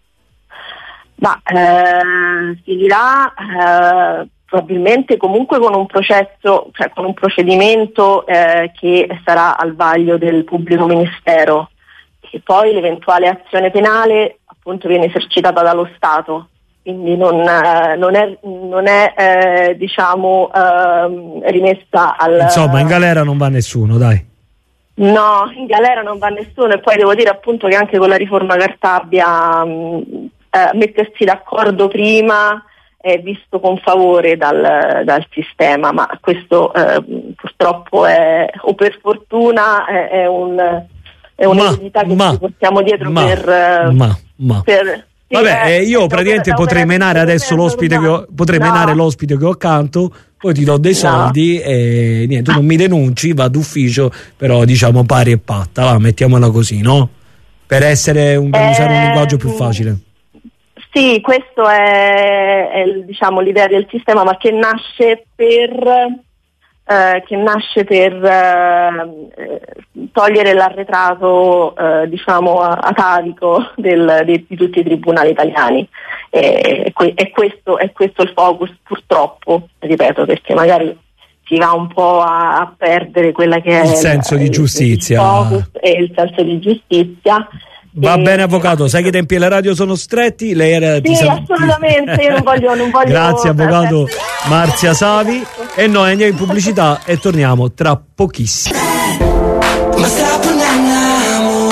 Ma eh, finirà eh, probabilmente comunque con un processo, cioè con un procedimento eh, che sarà al vaglio del pubblico ministero. E poi l'eventuale azione penale appunto viene esercitata dallo Stato, quindi non, eh, non è, non è eh, diciamo eh, rimessa al... Insomma, in galera non va nessuno, dai. No, in galera non va nessuno, e poi devo dire appunto che anche con la riforma Cartabia mh, eh, mettersi d'accordo prima è visto con favore dal, dal sistema, ma questo eh, purtroppo è, o per fortuna è, è un... è un'eredità che ma, ci portiamo dietro ma, per, ma, ma. per sì, vabbè, eh, io praticamente potrei menare adesso l'ospite che ho, potrei no. menare l'ospite che ho accanto, poi ti do dei soldi no. e niente, tu non mi denunci, va d'ufficio, però diciamo pari e patta, va, mettiamola così, no? Per essere un, per eh, usare un linguaggio più facile. Sì, questo è, è diciamo l'idea del sistema, ma che nasce per Eh, che nasce per eh, togliere l'arretrato eh, diciamo atavico del, di, di tutti i tribunali italiani, e, e, e questo è questo il focus, purtroppo, ripeto, perché magari si va un po' a, a perdere quella che è il senso il, di giustizia, il focus e il senso di giustizia. Va e... bene, avvocato, sai che i tempi della radio sono stretti, lei era sì, ti sal... assolutamente, io non voglio, non voglio grazie avvocato Marzia Savi, e noi andiamo in pubblicità e torniamo tra pochissimo. Ma sta ponendo,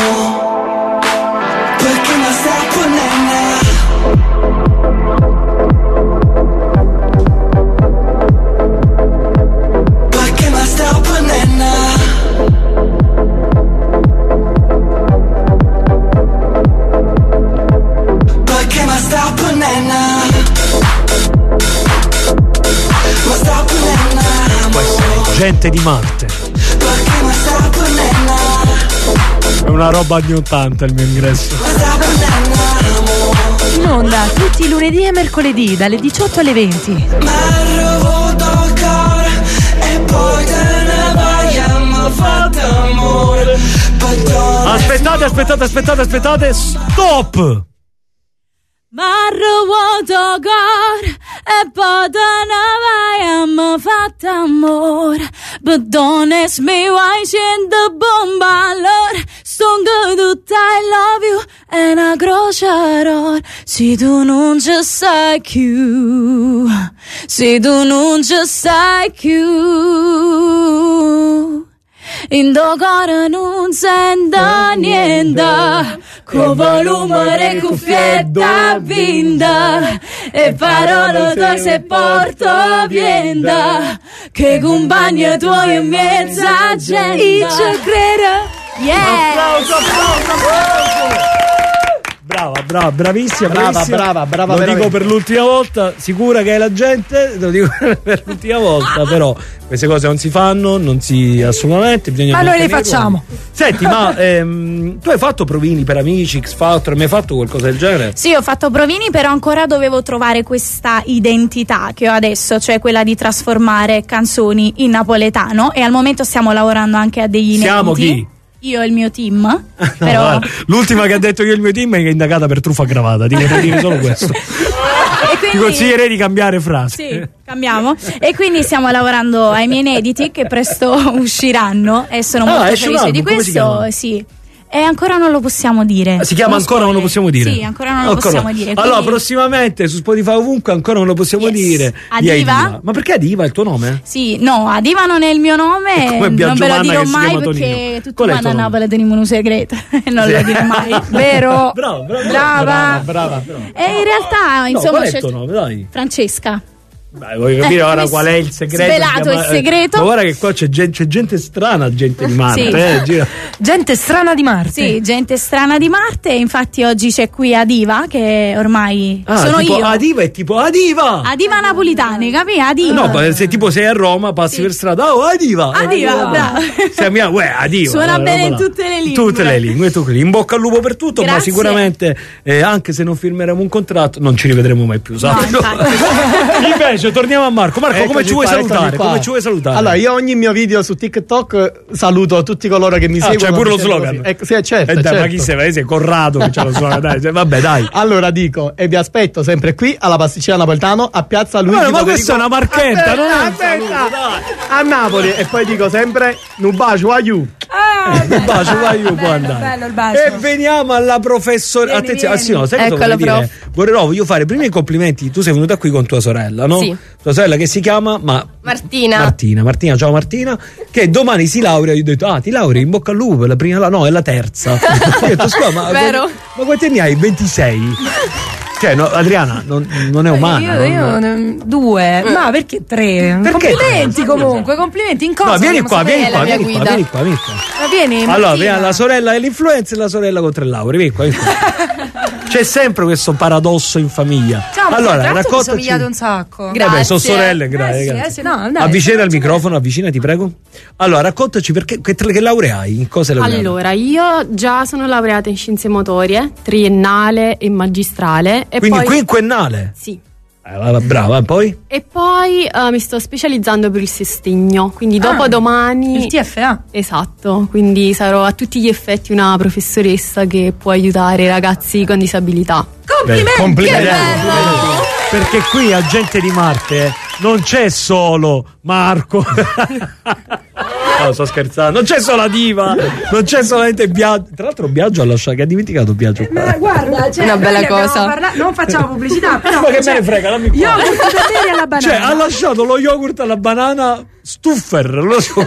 perché ma sta ponendo, perché ma sta ponendo. Gente di Marte, è una roba anni ottanta il mio ingresso. In onda tutti i lunedì e mercoledì dalle diciotto alle venti. Aspettate, aspettate, aspettate, aspettate, stop! Marro autocar e poi te ne vai a me fatta amore, but don't ask me why c'è da bomba allora, stongo tutta I love you e una croce se tu non ci stai più, se tu non ci stai più. In do cuore non sento niente, con volume e cuffietta vinta, e parole tue se porto vienda, che compagni tuoi in mezza gente. E ci credo. Yeah! Applauso, applauso, applauso! Brava, brava, bravissima, brava, bravissima. brava, brava. Lo veramente. dico per l'ultima volta, sicura che è la gente, lo dico per l'ultima volta, però queste cose non si fanno, non si assolutamente, bisogna ma noi le mantenerlo. facciamo. Senti, ma ehm, tu hai fatto provini per amici, X Factor, hai mai fatto qualcosa del genere? Sì, ho fatto provini, però ancora dovevo trovare questa identità che ho adesso, cioè quella di trasformare canzoni in napoletano, e al momento stiamo lavorando anche a degli inediti. Siamo chi? Io e il mio team. No, però... guarda, l'ultima che ha detto io e il mio team è che è indagata per truffa aggravata, ti potrei dire solo questo. E quindi... Ti consiglierei di cambiare frase. Sì, cambiamo. E quindi stiamo lavorando ai miei inediti che presto usciranno e sono ah, molto felice di questo. Sì. E ancora non lo possiamo dire. Si chiama non Ancora non lo possiamo dire? Sì, ancora non lo ancora. possiamo dire. Quindi... Allora, prossimamente su Spotify ovunque Ancora non lo possiamo yes. dire. Adiva? Adiva. Ma perché Adiva è il tuo nome? Sì, no, Adiva non è il mio nome, non ve lo dirò mai perché tutti vanno a Napoli tenimo un segreto e non sì. lo dirò mai. Vero? Bravo, bravo, brava. brava, brava, brava. E in realtà, no, insomma, qual è il tuo nome? Dai. Francesca. Dai, voglio capire Eh, ora come qual è il segreto. svelato il segreto. Ma guarda che qua c'è gente, c'è gente strana, gente di Marte. Sì. Eh, gira. Gente strana di Marte. Sì, gente strana di Marte. Infatti oggi c'è qui Adiva, che ormai Ah, sono tipo io. Adiva è tipo Adiva. Adiva napoletani, capi? Adiva. No, ma se tipo sei a Roma, passi Sì. per strada, oh Adiva. Adiva, bravo. Siamo, uè, Adiva. Suona quella bene roba in là. tutte le lingue. Tutte le lingue, tu quelli. In bocca al lupo per tutto, ma Grazie. sicuramente eh, anche se non firmeremo un contratto non ci rivedremo mai più, sai? infatti. Invece torniamo a Marco. Marco, come Eccoci ci vuoi qua, eccoci salutare? qua. Come ci vuoi salutare? Allora, io ogni mio video su TikTok saluto tutti coloro che mi Ah, seguono. c'è pure lo dicendo slogan. così. Ecco, sì, certo, Eh, dai, certo. ma chi sei? Sei Corrado che c'ha lo slogan, dai, cioè, vabbè, dai. Allora dico, e vi aspetto sempre qui alla pasticceria Napoletano a Piazza Luigi Ma, ma Federico- questa è una marchetta, non è un Aspetta, saluto, aspetta. A Napoli, e poi dico sempre Nubacio aiu. Ah, Il bacio, vai io, può bello, andare. bello il bacio. E veniamo alla professoressa. Vieni, Attenzione, vieni. ah, sì, no, sai cosa Eccola, vorrei dire? Vorrei no, voglio fare prima i complimenti. Tu sei venuta qui con tua sorella, no? Sì. Tua sorella che si chiama ma Martina. Martina, Martina, ciao Martina, che domani si laurea. Io ho detto, ah, ti laurei in bocca al lupo, la prima, la- no, è la terza. Io ho detto, scusa, ma, Vero? ma quanti anni hai? ventisei? Cioè, no, Adriana, non, non è umana. Io, io, non- mm, due, ma perché tre? Perché complimenti tre? comunque, complimenti in cosa? No, vieni vogliamo qua, sapere? vieni qua, la mia vieni qua, guida. vieni qua, vieni qua. Ma vieni, Allora, Martina. vieni la sorella è l'influencer e la sorella con tre lauree. Vieni qua, vieni qua. C'è sempre questo paradosso in famiglia. Ciao, allora, tra l'altro mi raccontaci. somigliate un sacco. Eh beh, sono sorelle, gra- Eh sì, grazie. eh sì, no, dai, Avvicina al facciamo- microfono, avvicinati, prego. Allora, raccontaci perché che, che lauree hai? In cosa hai laureato? Allora, io già sono laureata in scienze motorie, triennale e magistrale. E Quindi poi, quinquennale. Sì. Eh, va- brava, poi? E poi eh, mi sto specializzando per il sostegno, quindi Ah, dopodomani. Il T F A. Esatto, quindi sarò a tutti gli effetti una professoressa che può aiutare i ragazzi con disabilità. Complimenti! Beh, complimenti. Che bello! Perché qui a Gente di Marte non c'è solo Marco. No, sto scherzando. Non c'è solo la diva, non c'è solamente Biagio. Tra l'altro Biagio ha lasciato, che ha dimenticato Biagio. Ma guarda, cioè, Una bella noi abbiamo cosa. parla- non facciamo pubblicità, però. Ma che cioè, me ne frega, dammi qua. Yogurt da bere alla banana. Cioè, ha lasciato lo yogurt alla banana stuffer. Lo so,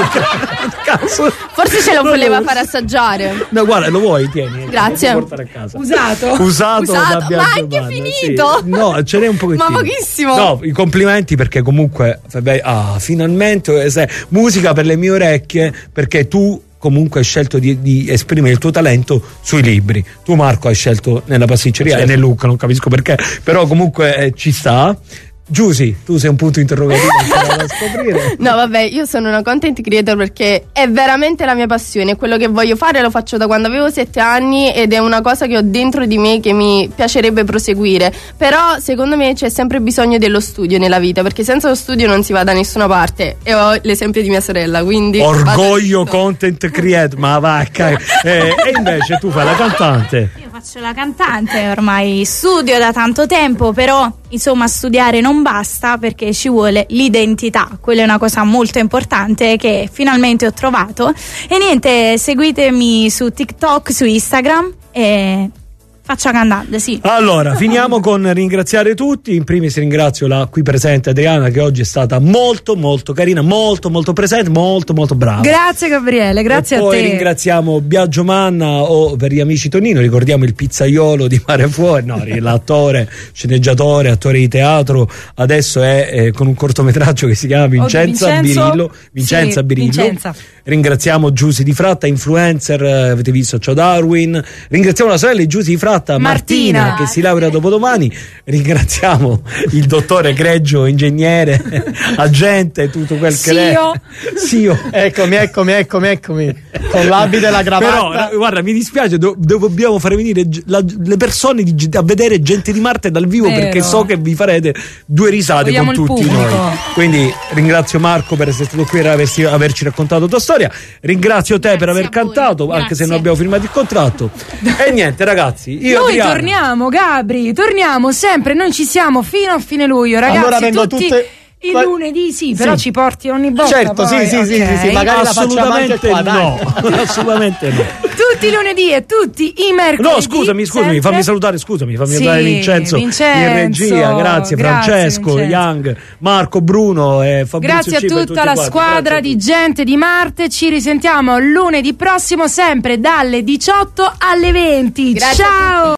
cazzo. Forse ce lo Non voleva lo- fare assaggiare. No, guarda, lo vuoi? Tieni. Grazie. Lo puoi portare a casa. Usato. Usato, Usato, da ma Biagio anche Banna, finito? sì. No, ce n'è un pochettino. Ma pochissimo. No, i complimenti perché comunque vabbè, ah, finalmente eh, sai, musica per le mie orecchie, perché tu comunque hai scelto di, di esprimere il tuo talento sui libri. Tu Marco hai scelto nella pasticceria Certo. e nel look, non capisco perché, però comunque eh, ci sta. Giusy, tu sei un punto interrogativo ancora da scoprire. No, vabbè, io sono una content creator perché è veramente la mia passione. Quello che voglio fare lo faccio da quando avevo sette anni ed è una cosa che ho dentro di me che mi piacerebbe proseguire. Però secondo me c'è sempre bisogno dello studio nella vita, perché senza lo studio non si va da nessuna parte. E ho l'esempio di mia sorella, quindi Orgoglio vado- content creator, ma vacca. Eh, e invece tu fai la cantante. Io faccio la cantante, ormai studio da tanto tempo, però insomma studiare non basta perché ci vuole l'identità, quella è una cosa molto importante che finalmente ho trovato. E niente, seguitemi su TikTok, su Instagram e faccio la cantante, sì. Allora, finiamo con ringraziare tutti. In primis ringrazio la qui presente Adriana, che oggi è stata molto molto carina, molto molto presente, molto molto brava. Grazie Gabriele, grazie e a poi te. ringraziamo Biagio Manna, o per gli amici Tonino ricordiamo il pizzaiolo di Mare Fuori, no, l'attore, sceneggiatore, attore di teatro, adesso è eh, con un cortometraggio che si chiama Vincenza Oh, Vincenzo? Birillo, Vincenza Sì, Birillo. Vincenza. Ringraziamo Giusy Di Fratta, influencer, eh, avete visto Ciao Darwin. Ringraziamo la sorella di Giusy Di Fratta, Martina, Martina, che si laurea dopodomani. Ringraziamo il dottore Greggio, ingegnere, agente, tutto quel che è. Sio. Sio. Eccomi, eccomi, eccomi, eccomi. Con l'abito e la cravatta. Però, eh, guarda, mi dispiace, do- dobbiamo fare venire gi- la- le persone di- a vedere Gente di Marte dal vivo, Vero. perché so che vi farete due risate Vogliamo con il tutti pubblico. noi. Quindi ringrazio Marco per essere stato qui e aversi- averci raccontato la tua storia. Ringrazio te per aver a voi. cantato, anche se Grazie. non abbiamo firmato il contratto. E niente, ragazzi, io Noi Adriano, torniamo, Gabri, torniamo sempre, noi ci siamo fino a fine luglio, ragazzi. Allora vengo tutti tutte- i Qua- lunedì, sì, però Sì. ci porti ogni volta. Certo, poi, sì, sì, sì, ok? sì, sì, magari la facciamo anche assolutamente qua, dai. no. Assolutamente no. Tutti i lunedì e tutti i mercoledì. No, scusami, scusami, sempre. fammi salutare, scusami, fammi Sì, salutare Vincenzo, Vincenzo, in regia, grazie, grazie, Francesco, Vincenzo. Young, Marco, Bruno e Fabrizio Grazie a Ciba e tutta tutti la quanti. squadra Grazie a di tutti. Gente di Marte. Ci risentiamo lunedì prossimo, sempre dalle diciotto alle venti. Grazie a Ciao!